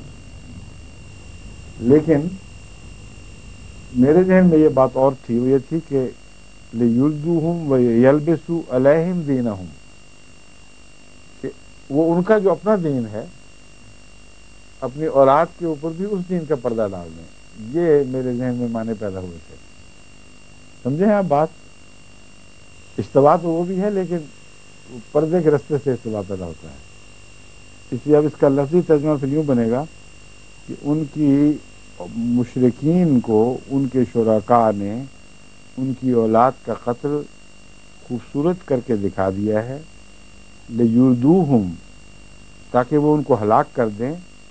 لیکن میرے ذہن میں یہ بات اور تھی، وہ یہ تھی کہ لیلدوہم و یلبسو علیہم دینہم، کہ وہ ان کا جو اپنا دین ہے اپنی اولاد کے اوپر بھی اس دین کا پردہ ڈال دیں۔ یہ میرے ذہن میں معنی پیدا ہوئے تھے، سمجھے ہیں آپ بات؟ اشتباہ تو وہ بھی ہے لیکن پردے کے رستے سے اشتباہ پیدا ہوتا ہے، اس لیے اب اس کا لفظی ترجمہ پھر یوں بنے گا کہ ان کی مشرکین کو ان کے شرکاء نے ان کی اولاد کا قتل خوبصورت کر کے دکھا دیا ہے، لیردوہم، تاکہ وہ ان کو ہلاک کر دیں،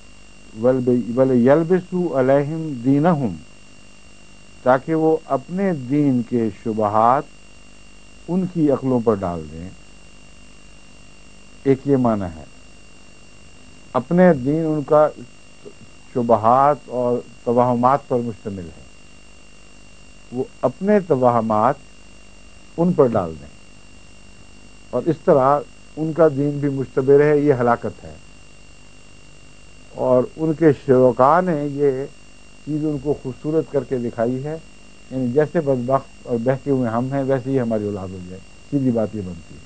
ولیلبسوا علیہم دینہم، تاکہ وہ اپنے دین کے شبہات ان کی عقلوں پر ڈال دیں۔ ایک یہ معنی ہے، اپنے دین ان کا شبہات اور توہمات پر مشتمل ہے، وہ اپنے توہمات ان پر ڈال دیں اور اس طرح ان کا دین بھی مشتبہ رہے، یہ ہلاکت ہے۔ اور ان کے شرکاء نے یہ چیز ان کو خوبصورت کر کے دکھائی ہے، یعنی جیسے بدبخت اور بہکے ہوئے ہم ہیں ویسے ہی ہماری اولاد ہو جائے، سیدھی بات یہ بنتی ہے۔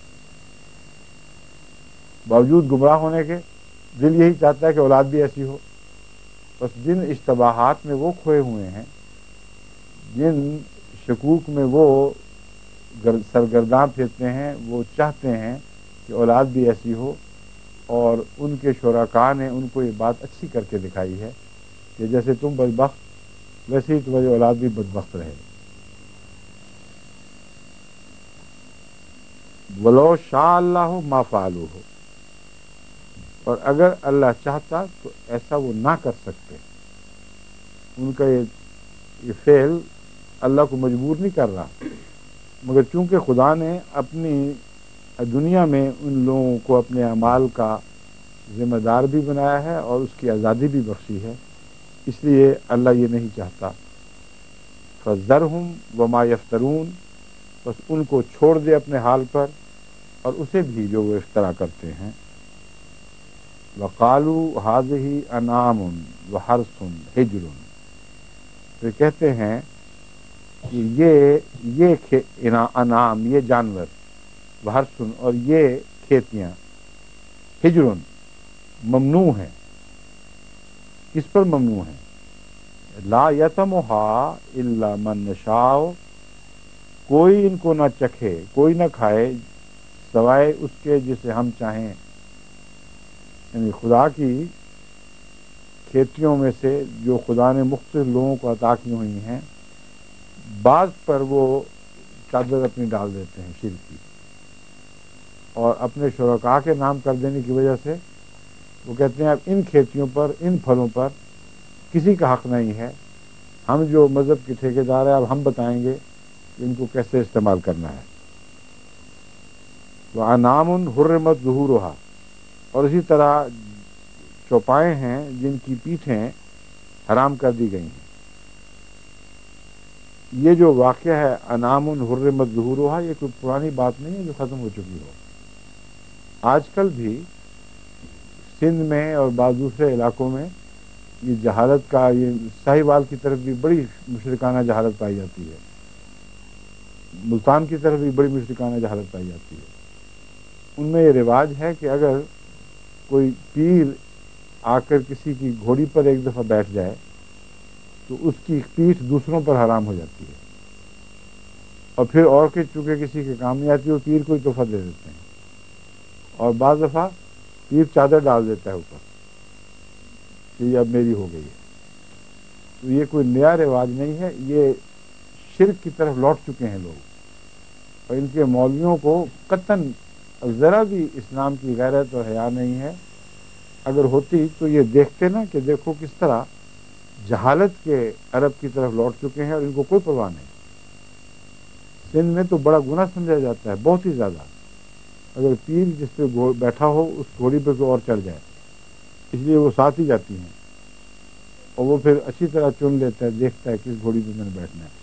باوجود گمراہ ہونے کے دل یہی چاہتا ہے کہ اولاد بھی ایسی ہو، بس جن اشتباہات میں وہ کھوئے ہوئے ہیں، جن شکوک میں وہ سرگرداں پھرتے ہیں، وہ چاہتے ہیں کہ اولاد بھی ایسی ہو، اور ان کے شرکاء نے ان کو یہ بات اچھی کر کے دکھائی ہے کہ جیسے تم بدبخت ویسے ہی تمہاری اولاد بھی بدبخت رہے۔ ولو شاء اللہ ما فعلوہ، اور اگر اللہ چاہتا تو ایسا وہ نہ کر سکتے، ان کا یہ فعل اللہ کو مجبور نہیں کر رہا، مگر چونکہ خدا نے اپنی دنیا میں ان لوگوں کو اپنے اعمال کا ذمہ دار بھی بنایا ہے اور اس کی آزادی بھی بخشی ہے، اس لیے اللہ یہ نہیں چاہتا۔ فَذَرْهُمْ وَمَا يَفْتَرُونَ، بس ان کو چھوڑ دے اپنے حال پر اور اسے بھی جو وہ افترا کرتے ہیں۔ وَقَالُوا هَٰذِهِ أَنْعَامٌ وَحَرْثٌ حِجْرٌ، وہ کہتے ہیں کہ یہ انعام، یہ جانور، وحرث، اور یہ کھیتیاں، حجرٌ، ممنوع ہیں۔ کس پر ممنوع ہیں؟ لا یطمعها الا من نشاء، کوئی ان کو نہ چکھے، کوئی نہ کھائے سوائے اس کے جسے ہم چاہیں، یعنی خدا کی کھیتیوں میں سے جو خدا نے مختلف لوگوں کو عطا کی ہوئی ہیں، بعض پر وہ چادر اپنی ڈال دیتے ہیں شرک کی، اور اپنے شرکاء کے نام کر دینے کی وجہ سے وہ کہتے ہیں اب ان کھیتیوں پر، ان پھلوں پر کسی کا حق نہیں ہے، ہم جو مذہب کے ٹھیکیدار ہیں اب ہم بتائیں گے کہ ان کو کیسے استعمال کرنا ہے۔ وَأَنْعَامٌ حُرِّمَتْ ظُهُورُهَا، اور اسی طرح چوپائیں ہیں جن کی پیٹھیں حرام کر دی گئی ہیں۔ یہ جو واقعہ ہے انعام حرمت ظہورها، یہ کوئی پرانی بات نہیں ہے جو ختم ہو چکی ہو۔ آج کل بھی سندھ میں اور بعض دوسرے علاقوں میں یہ جہالت کا، یہ ساہیوال کی طرف بھی بڑی مشرکانہ جہالت پائی جاتی ہے ملتان کی طرف بھی بڑی مشرکانہ جہالت پائی جاتی ہے. ان میں یہ رواج ہے کہ اگر کوئی پیر آ کر کسی کی گھوڑی پر ایک دفعہ بیٹھ جائے تو اس کی پیٹھ دوسروں پر حرام ہو جاتی ہے، اور پھر اور کہ چونکہ کسی کے کام نہیں آتی وہ پیر کو ہی تحفہ دے دیتے ہیں، اور بعض دفعہ پیر چادر ڈال دیتا ہے اوپر کہ یہ اب میری ہو گئی ہے. تو یہ کوئی نیا رواج نہیں ہے، یہ شرک کی طرف لوٹ چکے ہیں لوگ، اور ان کے مولویوں کو قطعاً ذرا بھی اسلام کی غیرت اور حیا نہیں ہے. اگر ہوتی تو یہ دیکھتے نا کہ دیکھو کس طرح جہالت کے عرب کی طرف لوٹ چکے ہیں اور ان کو کوئی پرواہ نہیں. سندھ میں تو بڑا گناہ سمجھا جاتا ہے، بہت ہی زیادہ، اگر پیر جس پہ بیٹھا ہو اس گھوڑی پہ کوئی اور چڑھ جائے، اس لیے وہ ساتھ ہی جاتی ہیں، اور وہ پھر اچھی طرح چن لیتا ہے، دیکھتا ہے کس گھوڑی پہ میں نے بیٹھنا ہے.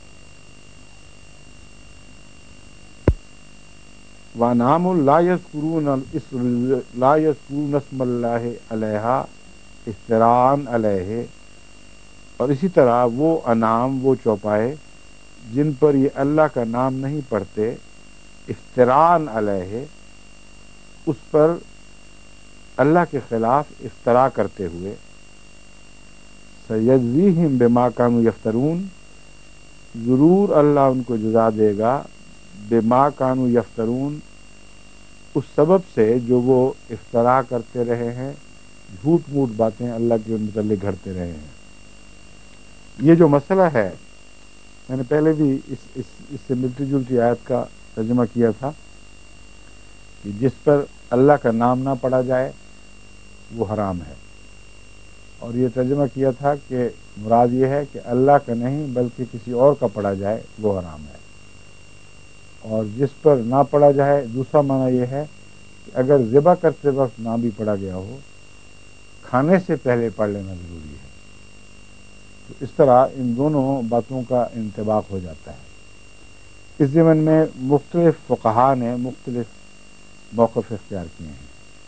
وَنَامُ لَا يَذْكُرُونَ اسْمَ اللَّهِ عَلَيْهَا افْتِرَاءً عَلَيْهِ، اور اسی طرح وہ انعام، وہ چوپائے جن پر یہ اللہ کا نام نہیں پڑھتے، افْتِرَاءً عَلَيْهِ، اس پر اللہ کے خلاف افترا کرتے ہوئے، سَيَجْزِيهِمْ بِمَا كَانُوا يَفْتَرُونَ، ضرور اللہ ان کو جزا دے گا، بما کانوا یفترون، اس سبب سے جو وہ افترا کرتے رہے ہیں، جھوٹ موٹ باتیں اللہ کے متعلق گھڑتے رہے ہیں. یہ جو مسئلہ ہے میں نے پہلے بھی اس سے ملتی جلتی آیت کا ترجمہ کیا تھا کہ جس پر اللہ کا نام نہ پڑھا جائے وہ حرام ہے، اور یہ ترجمہ کیا تھا کہ مراد یہ ہے کہ اللہ کا نہیں بلکہ کسی اور کا پڑھا جائے وہ حرام ہے، اور جس پر نہ پڑھا جائے دوسرا معنی یہ ہے کہ اگر ذبح کرتے وقت نہ بھی پڑھا گیا ہو، کھانے سے پہلے پڑھ لینا ضروری ہے. تو اس طرح ان دونوں باتوں کا انطباق ہو جاتا ہے. اس ضمن میں مختلف فقہا نے مختلف موقف اختیار کیے ہیں.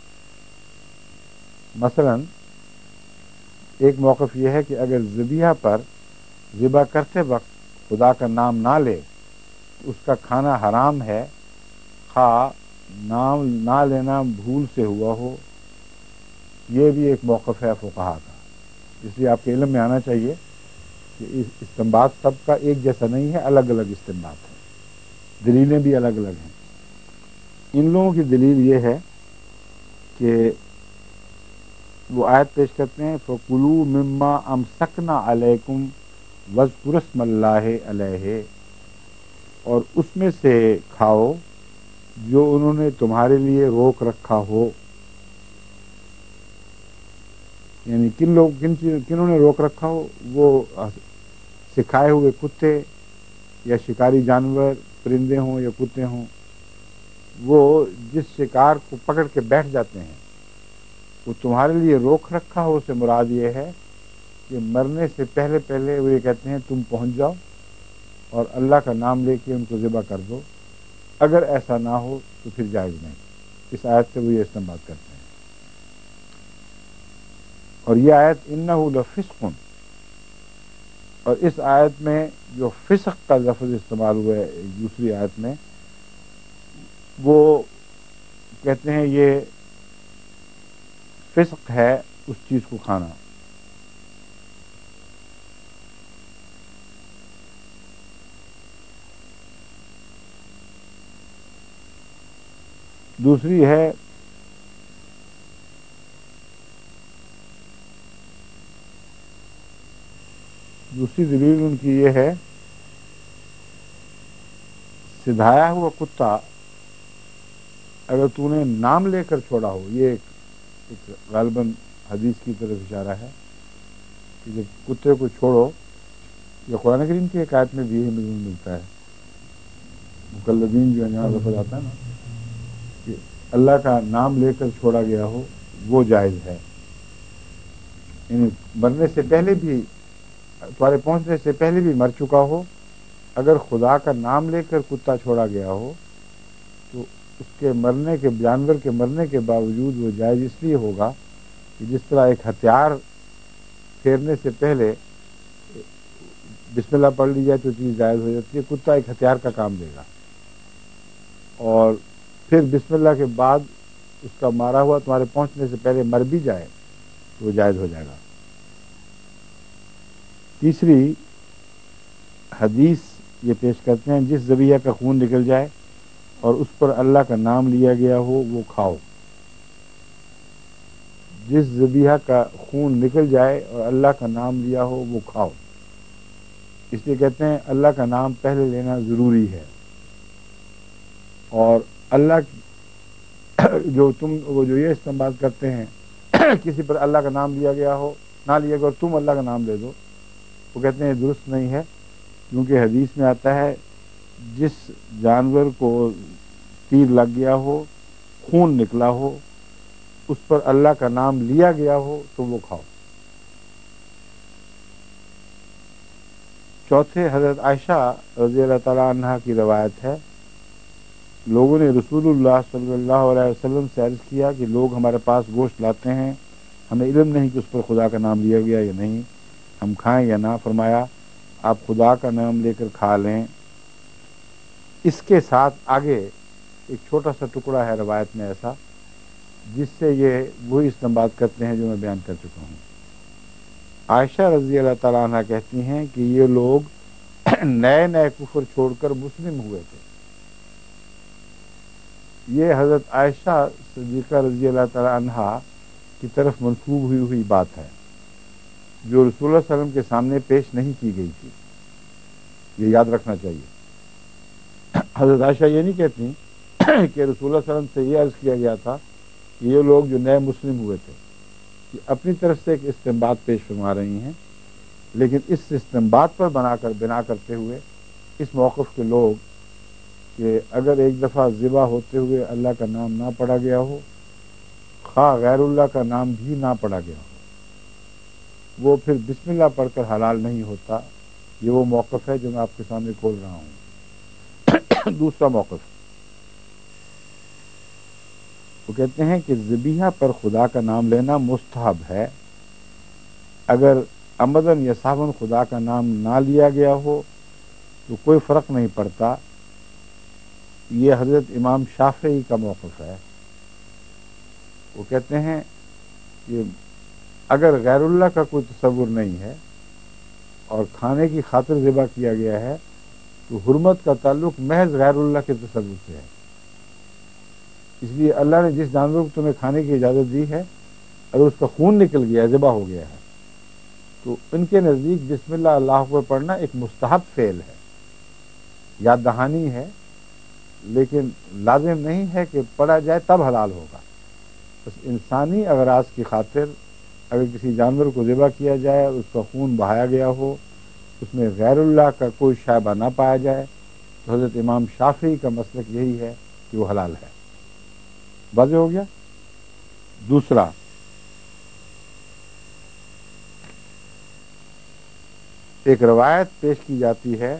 مثلا ایک موقف یہ ہے کہ اگر ذبیحہ پر ذبح کرتے وقت خدا کا نام نہ لے اس کا کھانا حرام ہے، خواہ نام نہ لینا بھول سے ہوا ہو. یہ بھی ایک موقف ہے فقہا کا. اس لیے آپ کے علم میں آنا چاہیے کہ اس استنباط سب کا ایک جیسا نہیں ہے، الگ الگ استنباط ہے، دلیلیں بھی الگ الگ ہیں. ان لوگوں کی دلیل یہ ہے کہ وہ آیت پیش کرتے ہیں فَكُلُوا مِمَّا أَمْسَكْنَا عَلَيْكُمْ وَاذْكُرُوا اسْمَ اللَّهِ عَلَيْهِ، اور اس میں سے کھاؤ جو انہوں نے تمہارے لیے روک رکھا ہو. یعنی کنہوں نے روک رکھا ہو؟ وہ سکھائے ہوئے کتے یا شکاری جانور، پرندے ہوں یا کتے ہوں، وہ جس شکار کو پکڑ کے بیٹھ جاتے ہیں وہ تمہارے لیے روک رکھا ہو سے مراد یہ ہے کہ مرنے سے پہلے پہلے وہ یہ کہتے ہیں تم پہنچ جاؤ اور اللہ کا نام لے کے ان کو ذبح کر دو. اگر ایسا نہ ہو تو پھر جائز نہیں. اس آیت سے وہ یہ استنباط کرتے ہیں. اور یہ آیت انہ لفسق، اور اس آیت میں جو فسق کا لفظ استعمال ہوا ہے دوسری آیت میں، وہ کہتے ہیں یہ فسق ہے اس چیز کو کھانا. دوسری ہے دوسری دلیل ان کی یہ ہے سدھایا ہوا کتا اگر تو نے نام لے کر چھوڑا ہو، یہ ایک غالباً حدیث کی طرف اشارہ ہے کہ جب کتے کو چھوڑو، یہ قرآن کریم کی ایک آیت میں بھی مضمون ملتا ہے، مقلدین جو یہاں لفظ آتا ہے نا کہ اللہ کا نام لے کر چھوڑا گیا ہو وہ جائز ہے. یعنی مرنے سے پہلے بھی، تمہارے پہنچنے سے پہلے بھی مر چکا ہو، اگر خدا کا نام لے کر کتا چھوڑا گیا ہو تو اس کے مرنے کے، جانور کے مرنے کے باوجود وہ جائز اس لیے ہوگا کہ جس طرح ایک ہتھیار پھیرنے سے پہلے بسم اللہ پڑھ لی جائے تو چیز جائز ہو جاتی ہے. کتا ایک ہتھیار کا کام دے گا, اور پھر بسم اللہ کے بعد اس کا مارا ہوا تمہارے پہنچنے سے پہلے مر بھی جائے تو وہ جائز ہو جائے گا. تیسری حدیث یہ پیش کرتے ہیں, جس ذبیحہ کا خون نکل جائے اور اس پر اللہ کا نام لیا گیا ہو وہ کھاؤ. جس ذبیحہ کا خون نکل جائے اور اللہ کا نام لیا ہو وہ کھاؤ. اس لیے کہتے ہیں اللہ کا نام پہلے لینا ضروری ہے, اور اللہ جو یہ استعمال کرتے ہیں کسی پر اللہ کا نام لیا گیا ہو, نہ لیا گیا اور تم اللہ کا نام لے دو, وہ کہتے ہیں درست نہیں ہے, کیونکہ حدیث میں آتا ہے جس جانور کو تیر لگ گیا ہو, خون نکلا ہو, اس پر اللہ کا نام لیا گیا ہو تو وہ کھاؤ. چوتھے حضرت عائشہ رضی اللہ تعالیٰ عنہا کی روایت ہے, لوگوں نے رسول اللہ صلی اللہ علیہ وسلم سے عرض کیا کہ لوگ ہمارے پاس گوشت لاتے ہیں, ہمیں علم نہیں کہ اس پر خدا کا نام لیا گیا یا نہیں, ہم کھائیں یا نہ. فرمایا آپ خدا کا نام لے کر کھا لیں. اس کے ساتھ آگے ایک چھوٹا سا ٹکڑا ہے روایت میں ایسا جس سے یہ وہی استنباط کرتے ہیں جو میں بیان کر چکا ہوں. عائشہ رضی اللہ تعالیٰ عنہ کہتی ہیں کہ یہ لوگ نئے نئے کفر چھوڑ کر مسلم ہوئے تھے. یہ حضرت عائشہ صدیقہ رضی اللہ تعالیٰ عنہا کی طرف منسوب ہوئی بات ہے جو رسول اللہ صلی اللہ علیہ وسلم کے سامنے پیش نہیں کی گئی تھی, یہ یاد رکھنا چاہیے. حضرت عائشہ یہ نہیں کہتی کہ رسول اللہ صلی اللہ علیہ وسلم سے یہ عرض کیا گیا تھا کہ یہ لوگ جو نئے مسلم ہوئے تھے, یہ اپنی طرف سے ایک استنباط پیش فرما رہی ہیں, لیکن اس استنباط پر بنا کرتے ہوئے اس موقف کے لوگ کہ اگر ایک دفعہ ذبح ہوتے ہوئے اللہ کا نام نہ پڑھا گیا ہو, خواہ غیر اللہ کا نام بھی نہ پڑھا گیا ہو, وہ پھر بسم اللہ پڑھ کر حلال نہیں ہوتا. یہ وہ موقف ہے جو میں آپ کے سامنے کھول رہا ہوں. دوسرا موقف, وہ کہتے ہیں کہ ذبیحہ پر خدا کا نام لینا مستحب ہے. اگر عمدن یا سہون خدا کا نام نہ لیا گیا ہو تو کوئی فرق نہیں پڑتا. یہ حضرت امام شافعی کا موقف ہے. وہ کہتے ہیں کہ اگر غیر اللہ کا کوئی تصور نہیں ہے اور کھانے کی خاطر ذبح کیا گیا ہے تو حرمت کا تعلق محض غیر اللہ کے تصور سے ہے. اس لیے اللہ نے جس جانور کو تمہیں کھانے کی اجازت دی ہے اگر اس کا خون نکل گیا ہے, ذبح ہو گیا ہے, تو ان کے نزدیک بسم اللہ اللہ اکبر پڑھنا ایک مستحب فعل ہے, یاد دہانی ہے, لیکن لازم نہیں ہے کہ پڑھا جائے تب حلال ہوگا. بس انسانی اغراض کی خاطر اگر کسی جانور کو ذبح کیا جائے اور اس کا خون بہایا گیا ہو, اس میں غیر اللہ کا کوئی شائبہ نہ پایا جائے, تو حضرت امام شافعی کا مسلک یہی ہے کہ وہ حلال ہے. واضح ہو گیا. دوسرا, ایک روایت پیش کی جاتی ہے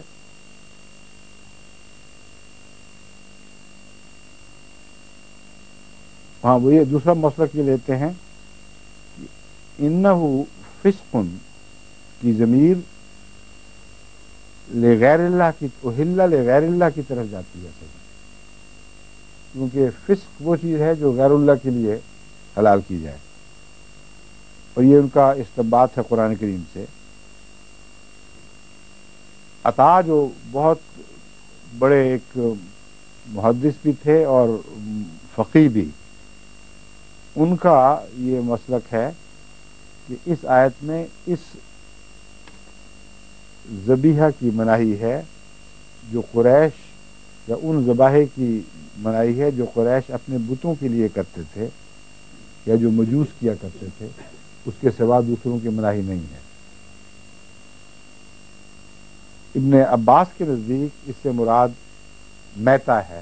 ہاں وہ یہ دوسرا مسلک یہ لیتے ہیں کہ انہو فسقن کی ضمیر لغیر اللہ کی احل لغیر اللہ کی طرف جاتی ہے, کیونکہ فسق وہ چیز ہے جو غیر اللہ کے لیے حلال کی جائے, اور یہ ان کا استنباط ہے قرآن کریم سے. عطا جو بہت بڑے ایک محدث بھی تھے اور فقیہ بھی, ان کا یہ مسلک ہے کہ اس آیت میں اس ذبیحہ کی مناہی ہے جو قریش, یا ان ذبائح کی منائی ہے جو قریش اپنے بتوں کے لیے کرتے تھے یا جو مجوس کیا کرتے تھے, اس کے سوا دوسروں کی مناہی نہیں ہے. ابن عباس کے نزدیک اس سے مراد میتا ہے,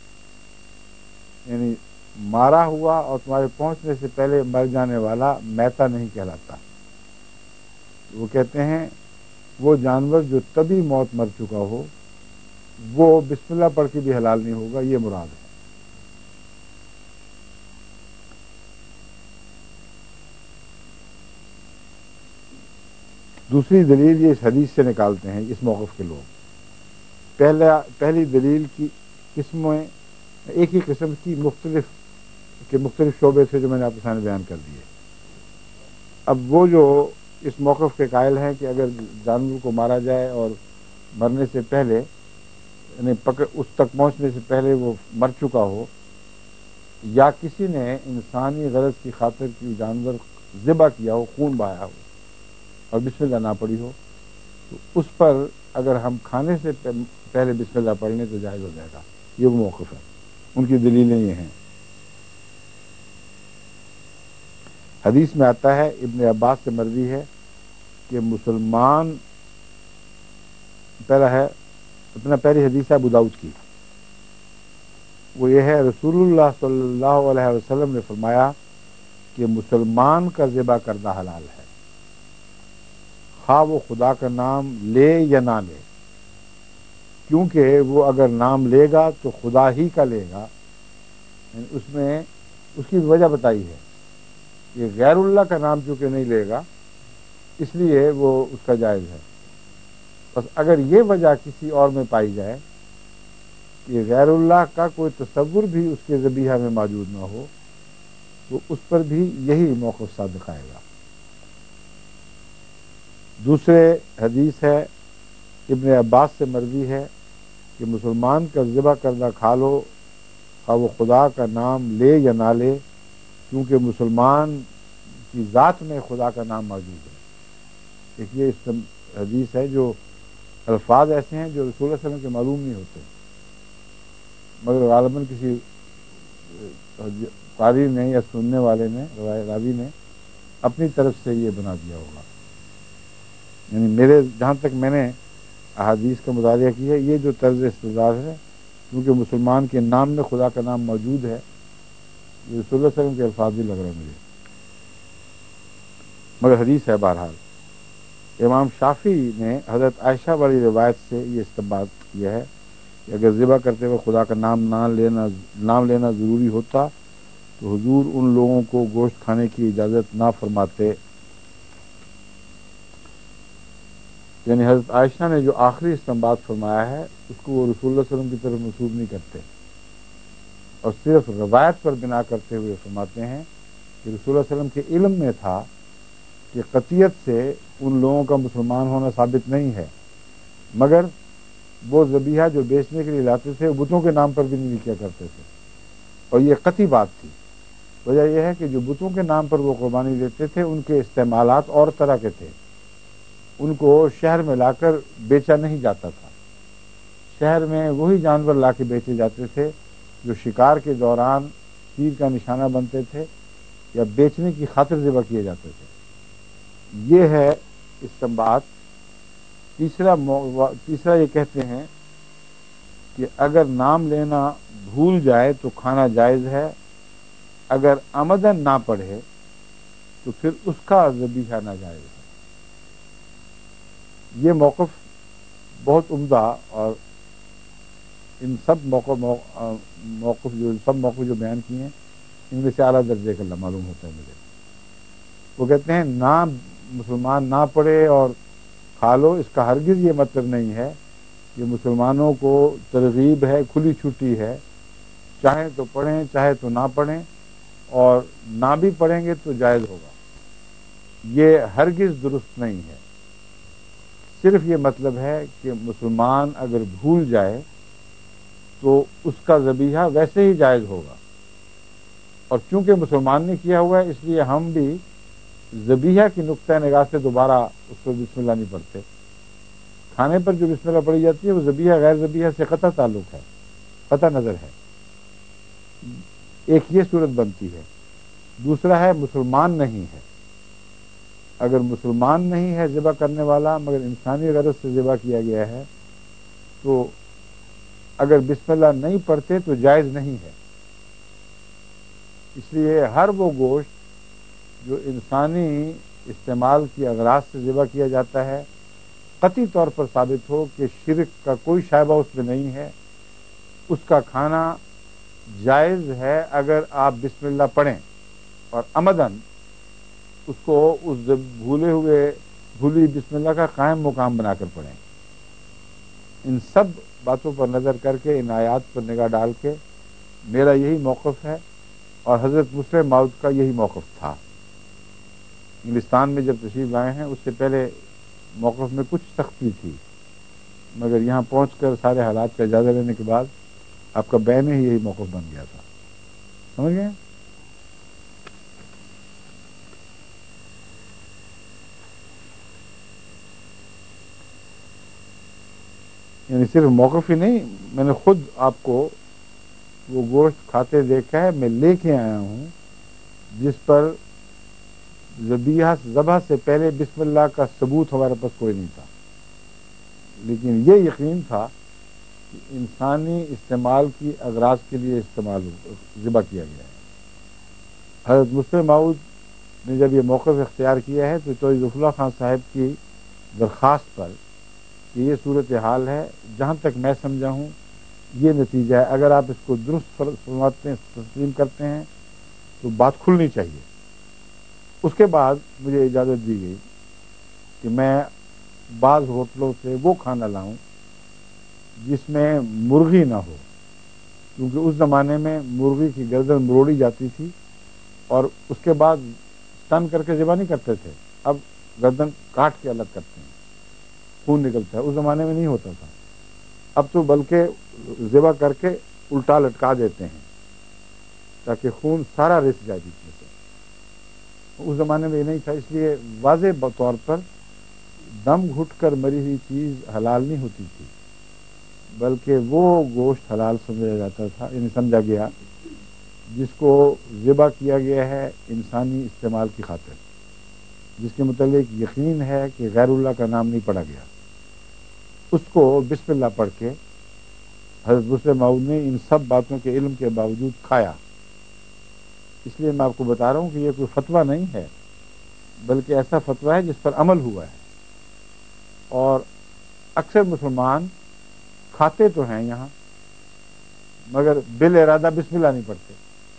یعنی مارا ہوا اور تمہارے پہنچنے سے پہلے مر جانے والا میتا نہیں کہلاتا. وہ کہتے ہیں وہ جانور جو تبھی موت مر چکا ہو وہ بسم اللہ پڑھ کے بھی حلال نہیں ہوگا, یہ مراد ہے. دوسری دلیل یہ اس حدیث سے نکالتے ہیں اس موقف کے لوگ. پہلی دلیل کی قسمیں ایک ہی قسم کی مختلف شعبے سے جو میں نے آپ کے سامنے بیان کر دیے. اب وہ جو اس موقف کے قائل ہیں کہ اگر جانور کو مارا جائے اور مرنے سے پہلے یعنی اس تک پہنچنے سے پہلے وہ مر چکا ہو یا کسی نے انسانی غرض کی خاطر کی جانور ذبح کیا ہو، خون بہایا ہو اور بسم اللہ نہ پڑھی ہو، تو اس پر اگر ہم کھانے سے پہلے بسم اللہ پڑھ لیں تو جائز ہو جائے گا. یہ وہ موقف ہے. ان کی دلیلیں یہ ہیں. حدیث میں آتا ہے، ابن عباس سے مروی ہے کہ مسلمان پہلی حدیث ہے ابو داؤد کی. وہ یہ ہے، رسول اللہ صلی اللہ علیہ وسلم نے فرمایا کہ مسلمان کا ذبح کردہ حلال ہے، خواہ وہ خدا کا نام لے یا نہ لے، کیونکہ وہ اگر نام لے گا تو خدا ہی کا لے گا. اس میں اس کی وجہ بتائی ہے کہ غیر اللہ کا نام چونکہ نہیں لے گا اس لیے وہ اس کا جائز ہے. بس اگر یہ وجہ کسی اور میں پائی جائے کہ غیر اللہ کا کوئی تصور بھی اس کے ذبیحہ میں موجود نہ ہو تو اس پر بھی یہی موقف صادق آئے گا. دوسرے حدیث ہے، ابن عباس سے مروی ہے کہ مسلمان کا ذبح کردہ کھا لو، خواہ وہ خدا کا نام لے یا نہ لے، کیونکہ مسلمان کی ذات میں خدا کا نام موجود ہے. دیکھیے اس حدیث ہے جو الفاظ ایسے ہیں جو رسول اللہ صلی اللہ علیہ وسلم کے معلوم نہیں ہوتے، مگر غالباً کسی قاری نے یا سننے والے نے راوی نے اپنی طرف سے یہ بنا دیا ہوگا. یعنی جہاں تک میں نے احادیث کا مطالعہ کیا ہے، یہ جو طرز استدلال ہے کیونکہ مسلمان کے نام میں خدا کا نام موجود ہے، یہ رسول اللہ صلی اللہ علیہ وسلم کے الفاظ بھی لگ رہے ہیں مجھے، مگر حدیث ہے. بہرحال امام شافعی نے حضرت عائشہ والی روایت سے یہ استنباط کیا ہے کہ اگر ذبح کرتے ہوئے خدا کا نام لینا ضروری ہوتا تو حضور ان لوگوں کو گوشت کھانے کی اجازت نہ فرماتے. یعنی حضرت عائشہ نے جو آخری استنباط فرمایا ہے اس کو وہ رسول اللہ صلی اللہ علیہ وسلم کی طرف منسوب نہیں کرتے اور صرف روایت پر بنا کرتے ہوئے فرماتے ہیں کہ رسول اللہ صلی اللہ علیہ وسلم کے علم میں تھا کہ قطعیت سے ان لوگوں کا مسلمان ہونا ثابت نہیں ہے، مگر وہ ذبیحہ جو بیچنے کے لیے لاتے تھے بتوں کے نام پر بھی نہیں کیا کرتے تھے، اور یہ قطعی بات تھی. وجہ یہ ہے کہ جو بتوں کے نام پر وہ قربانی دیتے تھے ان کے استعمالات اور طرح کے تھے، ان کو شہر میں لا کر بیچا نہیں جاتا تھا. شہر میں وہی جانور لا کے بیچے جاتے تھے جو شکار کے دوران تیر کا نشانہ بنتے تھے یا بیچنے کی خاطر ذبح کیے جاتے تھے. یہ ہے استنباط. تیسرا یہ کہتے ہیں کہ اگر نام لینا بھول جائے تو کھانا جائز ہے، اگر عمدن نہ پڑھے تو پھر اس کا ذبیحہ ناجائز ہے. یہ موقف بہت عمدہ اور ان سب موقف جو بیان کیے ہیں ان میں سے اعلیٰ درجے کا معلوم ہوتا ہے مجھے. وہ کہتے ہیں نہ مسلمان نہ پڑھے اور کھا لو، اس کا ہرگز یہ مطلب نہیں ہے کہ مسلمانوں کو ترغیب ہے، کھلی چھٹی ہے، چاہیں تو پڑھیں چاہے تو نہ پڑھیں، اور نہ بھی پڑھیں گے تو جائز ہوگا. یہ ہرگز درست نہیں ہے. صرف یہ مطلب ہے کہ مسلمان اگر بھول جائے تو اس کا ذبیحہ ویسے ہی جائز ہوگا، اور چونکہ مسلمان نے کیا ہوا ہے اس لیے ہم بھی ذبیحہ کی نقطہ نگاہ سے دوبارہ اس پر بسم اللہ نہیں پڑھتے. کھانے پر جو بسم اللہ پڑھی جاتی ہے وہ ذبیحہ غیر ذبیحہ سے قطع تعلق ہے، قطع نظر ہے. ایک یہ صورت بنتی ہے. دوسرا ہے مسلمان نہیں ہے. اگر مسلمان نہیں ہے ذبح کرنے والا مگر انسانی غرض سے ذبح کیا گیا ہے تو اگر بسم اللہ نہیں پڑھتے تو جائز نہیں ہے. اس لیے ہر وہ گوشت جو انسانی استعمال کی اغراض سے ذبح کیا جاتا ہے قطعی طور پر ثابت ہو کہ شرک کا کوئی شائبہ اس میں نہیں ہے، اس کا کھانا جائز ہے اگر آپ بسم اللہ پڑھیں اور عمدن اس کو اس بھولے ہوئے بھولی بسم اللہ کا قائم مقام بنا کر پڑھیں. ان سب باتوں پر نظر کر کے، ان آیات پر نگاہ ڈال کے میرا یہی موقف ہے، اور حضرت مسلم موعود کا یہی موقف تھا. انگلستان میں جب تشریف لائے ہیں اس سے پہلے موقف میں کچھ سختی تھی، مگر یہاں پہنچ کر سارے حالات کا جائزہ لینے کے بعد آپ کا بین ہی یہی موقف بن گیا تھا. سمجھ گئے؟ یعنی صرف موقف ہی نہیں، میں نے خود آپ کو وہ گوشت کھاتے دیکھا ہے. میں لے کے آیا ہوں جس پر ذبح سے پہلے بسم اللہ کا ثبوت ہمارے پاس کوئی نہیں تھا، لیکن یہ یقین تھا کہ انسانی استعمال کی اغراض کے لیے ذبح کیا گیا ہے. حضرت مسلم موعود نے جب یہ موقف اختیار کیا ہے تو چودھری ظفر اللہ خان صاحب کی درخواست پر کہ یہ صورتحال ہے، جہاں تک میں سمجھا ہوں یہ نتیجہ ہے، اگر آپ اس کو درست فرماتے ہیں، تسلیم کرتے ہیں تو بات کھلنی چاہیے. اس کے بعد مجھے اجازت دی گئی کہ میں بعض ہوٹلوں سے وہ کھانا لاؤں جس میں مرغی نہ ہو، کیونکہ اس زمانے میں مرغی کی گردن مروڑی جاتی تھی اور اس کے بعد تن کر کے ذبح نہیں کرتے تھے. اب گردن کاٹ کے الگ کرتے ہیں، خون نکلتا ہے. اس زمانے میں نہیں ہوتا تھا. اب تو بلکہ ذبح کر کے الٹا لٹکا دیتے ہیں تاکہ خون سارا رس جائے بیچ میں سے. اس زمانے میں یہ نہیں تھا، اس لیے واضح طور پر دم گھٹ کر مری ہوئی چیز حلال نہیں ہوتی تھی، بلکہ وہ گوشت حلال سمجھا جاتا تھا، یعنی سمجھا گیا جس کو ذبح کیا گیا ہے انسانی استعمال کی خاطر، جس کے متعلق یقین ہے کہ غیر اللہ کا نام نہیں پڑا گیا. اس کو بسم اللہ پڑھ کے حضرت مسلم موعود نے ان سب باتوں کے علم کے باوجود کھایا. اس لیے میں آپ کو بتا رہا ہوں کہ یہ کوئی فتویٰ نہیں ہے، بلکہ ایسا فتویٰ ہے جس پر عمل ہوا ہے. اور اکثر مسلمان کھاتے تو ہیں یہاں مگر بالارادہ بسم اللہ نہیں پڑھتے.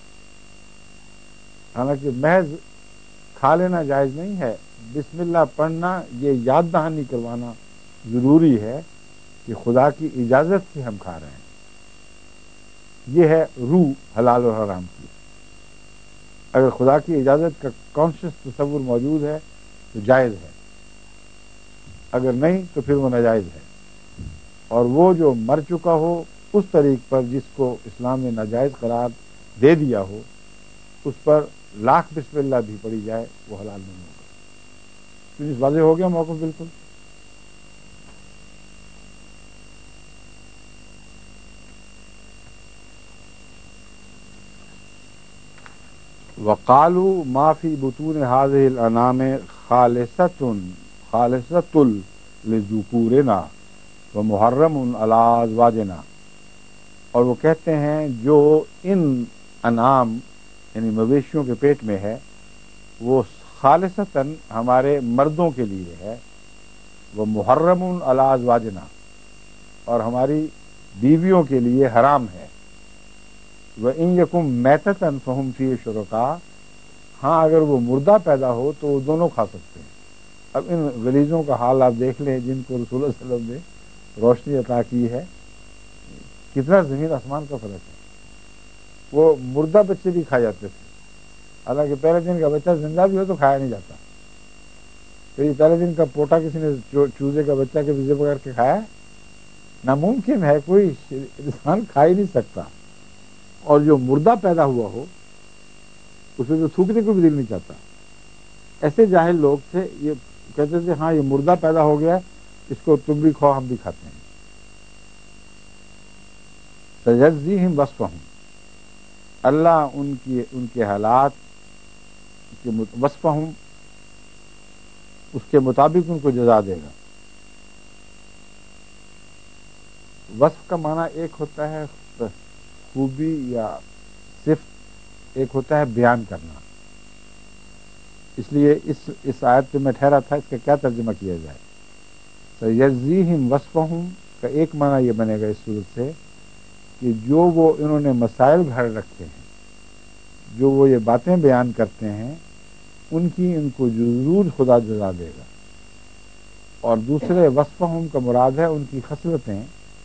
حالانکہ محض کھا لینا جائز نہیں ہے، بسم اللہ پڑھنا یہ یاد دہانی کروانا ضروری ہے کہ خدا کی اجازت سے ہم کھا رہے ہیں. یہ ہے روح حلال اور حرام کی. اگر خدا کی اجازت کا کانشیس تصور موجود ہے تو جائز ہے، اگر نہیں تو پھر وہ ناجائز ہے. اور وہ جو مر چکا ہو اس طریق پر جس کو اسلام نے ناجائز قرار دے دیا ہو، اس پر لاکھ بسم اللہ بھی پڑھی جائے وہ حلال نہیں ہوگا. تو اس واضح ہو گیا موقف بالکل. وقالوا ما فی بطون هذه الانعام خالصۃ لذکورنا ومحرم علی ازواجنا. اور وہ کہتے ہیں جو ان انعام یعنی مویشیوں کے پیٹ میں ہے وہ خالصتاً ہمارے مردوں کے لیے ہے، وہ محرم علی ازواجنا، اور ہماری بیویوں کے لیے حرام ہے. وَإِن يَكُن مَيْتَةً فَهُمْ فِيهِ شُرَكَاء. ہاں اگر وہ مردہ پیدا ہو تو وہ دونوں کھا سکتے ہیں. اب ان غلیظوں کا حال آپ دیکھ لیں جن کو رسول اللہ صلی اللہ علیہ وسلم نے روشنی عطا کی ہے، کتنا زمین آسمان کا فرق ہے. وہ مردہ بچے بھی کھائے جاتے تھے، حالانکہ پہلے دن کا بچہ زندہ بھی ہو تو کھایا نہیں جاتا. پھر پہلے دن کا پوٹا کسی نے چوزے کا بچہ کے وزے پکڑ کے کھایا؟ ناممکن ہے، کوئی انسان کھا ہی نہیں سکتا. اور جو مردہ پیدا ہوا ہو اسے تو تھوکنے کو بھی دل نہیں چاہتا. ایسے جاہل لوگ تھے، یہ کہتے تھے ہاں یہ مردہ پیدا ہو گیا، اس کو تم بھی کھاؤ ہم بھی کھاتے ہیں. سیجزیہم وصفہم، اللہ ان کے حالات کے وصفہم اس کے مطابق ان کو جزا دے گا. وصف کا معنی ایک ہوتا ہے خوبی یا صفت، ایک ہوتا ہے بیان کرنا. اس لیے اس آیت پہ میں ٹھہرا تھا اس کا کیا ترجمہ کیا جائے. سیجزیہم وصفہم کا ایک معنی یہ بنے گا اس صورت سے کہ جو وہ انہوں نے مسائل گھڑ رکھے ہیں، جو وہ یہ باتیں بیان کرتے ہیں، ان کی ان کو ضرور خدا جزا دے گا. اور دوسرے وصفہم کا مراد ہے ان کی خصلتیں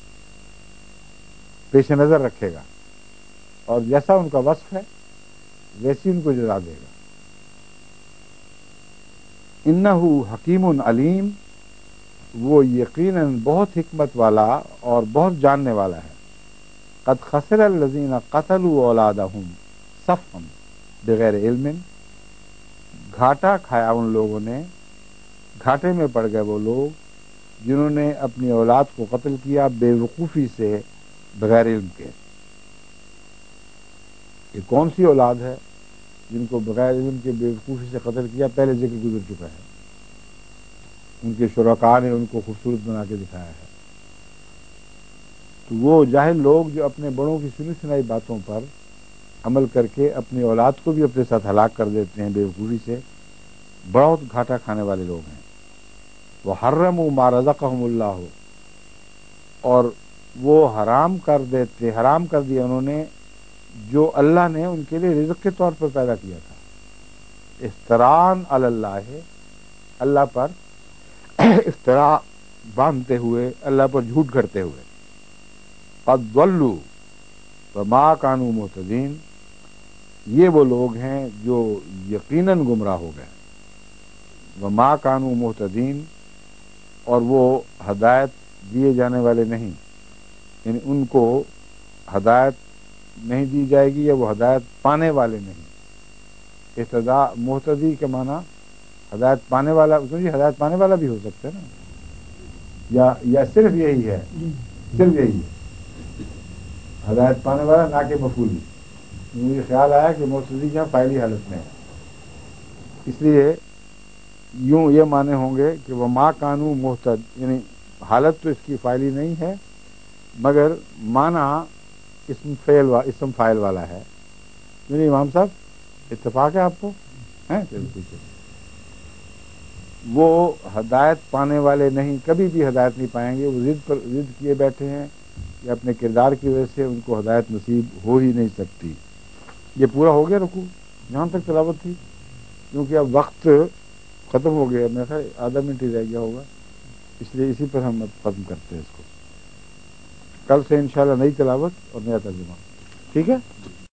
پیش نظر رکھے گا، اور جیسا ان کا وصف ہے ویسی ان کو جزا دے گا۔ انہو حکیم علیم، وہ یقیناً بہت حکمت والا اور بہت جاننے والا ہے۔ قد خسر الذین قتلوا اولادہم صفحا بغیر علم، گھاٹا کھایا ان لوگوں نے، گھاٹے میں پڑ گئے وہ لوگ جنہوں نے اپنی اولاد کو قتل کیا بے وقوفی سے، بغیر علم کے۔ یہ کون سی اولاد ہے جن کو بغیر علم کے بے وقوفی سے قتل کیا؟ پہلے ذکر گزر چکا ہے، ان کے شرکاء نے ان کو خوبصورت بنا کے دکھایا ہے۔ تو وہ جاہل لوگ جو اپنے بڑوں کی سنی سنائی باتوں پر عمل کر کے اپنی اولاد کو بھی اپنے ساتھ ہلاک کر دیتے ہیں بے وقوفی سے، بہت گھاٹا کھانے والے لوگ ہیں۔ وَحَرَّمُوا مَا رَزَقَهُمُ اللَّهُ، اور وہ حرام کر دیا انہوں نے جو اللہ نے ان کے لیے رزق کے طور پر پیدا کیا تھا، افتراءً علی اللہ، اللہ پر افتراء باندھتے ہوئے، اللہ پر جھوٹ گھڑتے ہوئے۔ قد ضلوا وما كانوا مهتدين، یہ وہ لوگ ہیں جو یقیناً گمراہ ہو گئے۔ وما كانوا مهتدين، اور وہ ہدایت دیے جانے والے نہیں، یعنی ان کو ہدایت نہیں دی جائے گی یا وہ ہدایت پانے والے نہیں۔ اہتداء مہتدی کے معنی ہدایت پانے والا، ہدایت پانے والا بھی ہو سکتا ہے نا، یا صرف یہی ہے، صرف یہی ہے ہدایت پانے والا، نہ کہ مفعولی۔ مجھے خیال آیا کہ مہتدی یہاں فاعلی حالت میں ہے، اس لیے یوں یہ معنی ہوں گے کہ وہ ما کانو محتد، یعنی حالت تو اس کی فاعلی نہیں ہے مگر معنی اسم فاعل والا ہے۔ یعنی امام صاحب اتفاق ہے آپ کو؟ وہ ہدایت پانے والے نہیں، کبھی بھی ہدایت نہیں پائیں گے، وہ ضد کیے بیٹھے ہیں یا اپنے کردار کی وجہ سے ان کو ہدایت نصیب ہو ہی نہیں سکتی۔ یہ پورا ہو گیا رکوع، یہاں تک تلاوت تھی، کیونکہ اب وقت ختم ہو گیا، میرا خیال آدھا منٹ ہی رہ گیا ہوگا، اس لیے اسی پر ہم اب ختم کرتے ہیں اس کو۔ کل سے انشاءاللہ نئی تلاوت اور نیا ترجمہ، ٹھیک ہے؟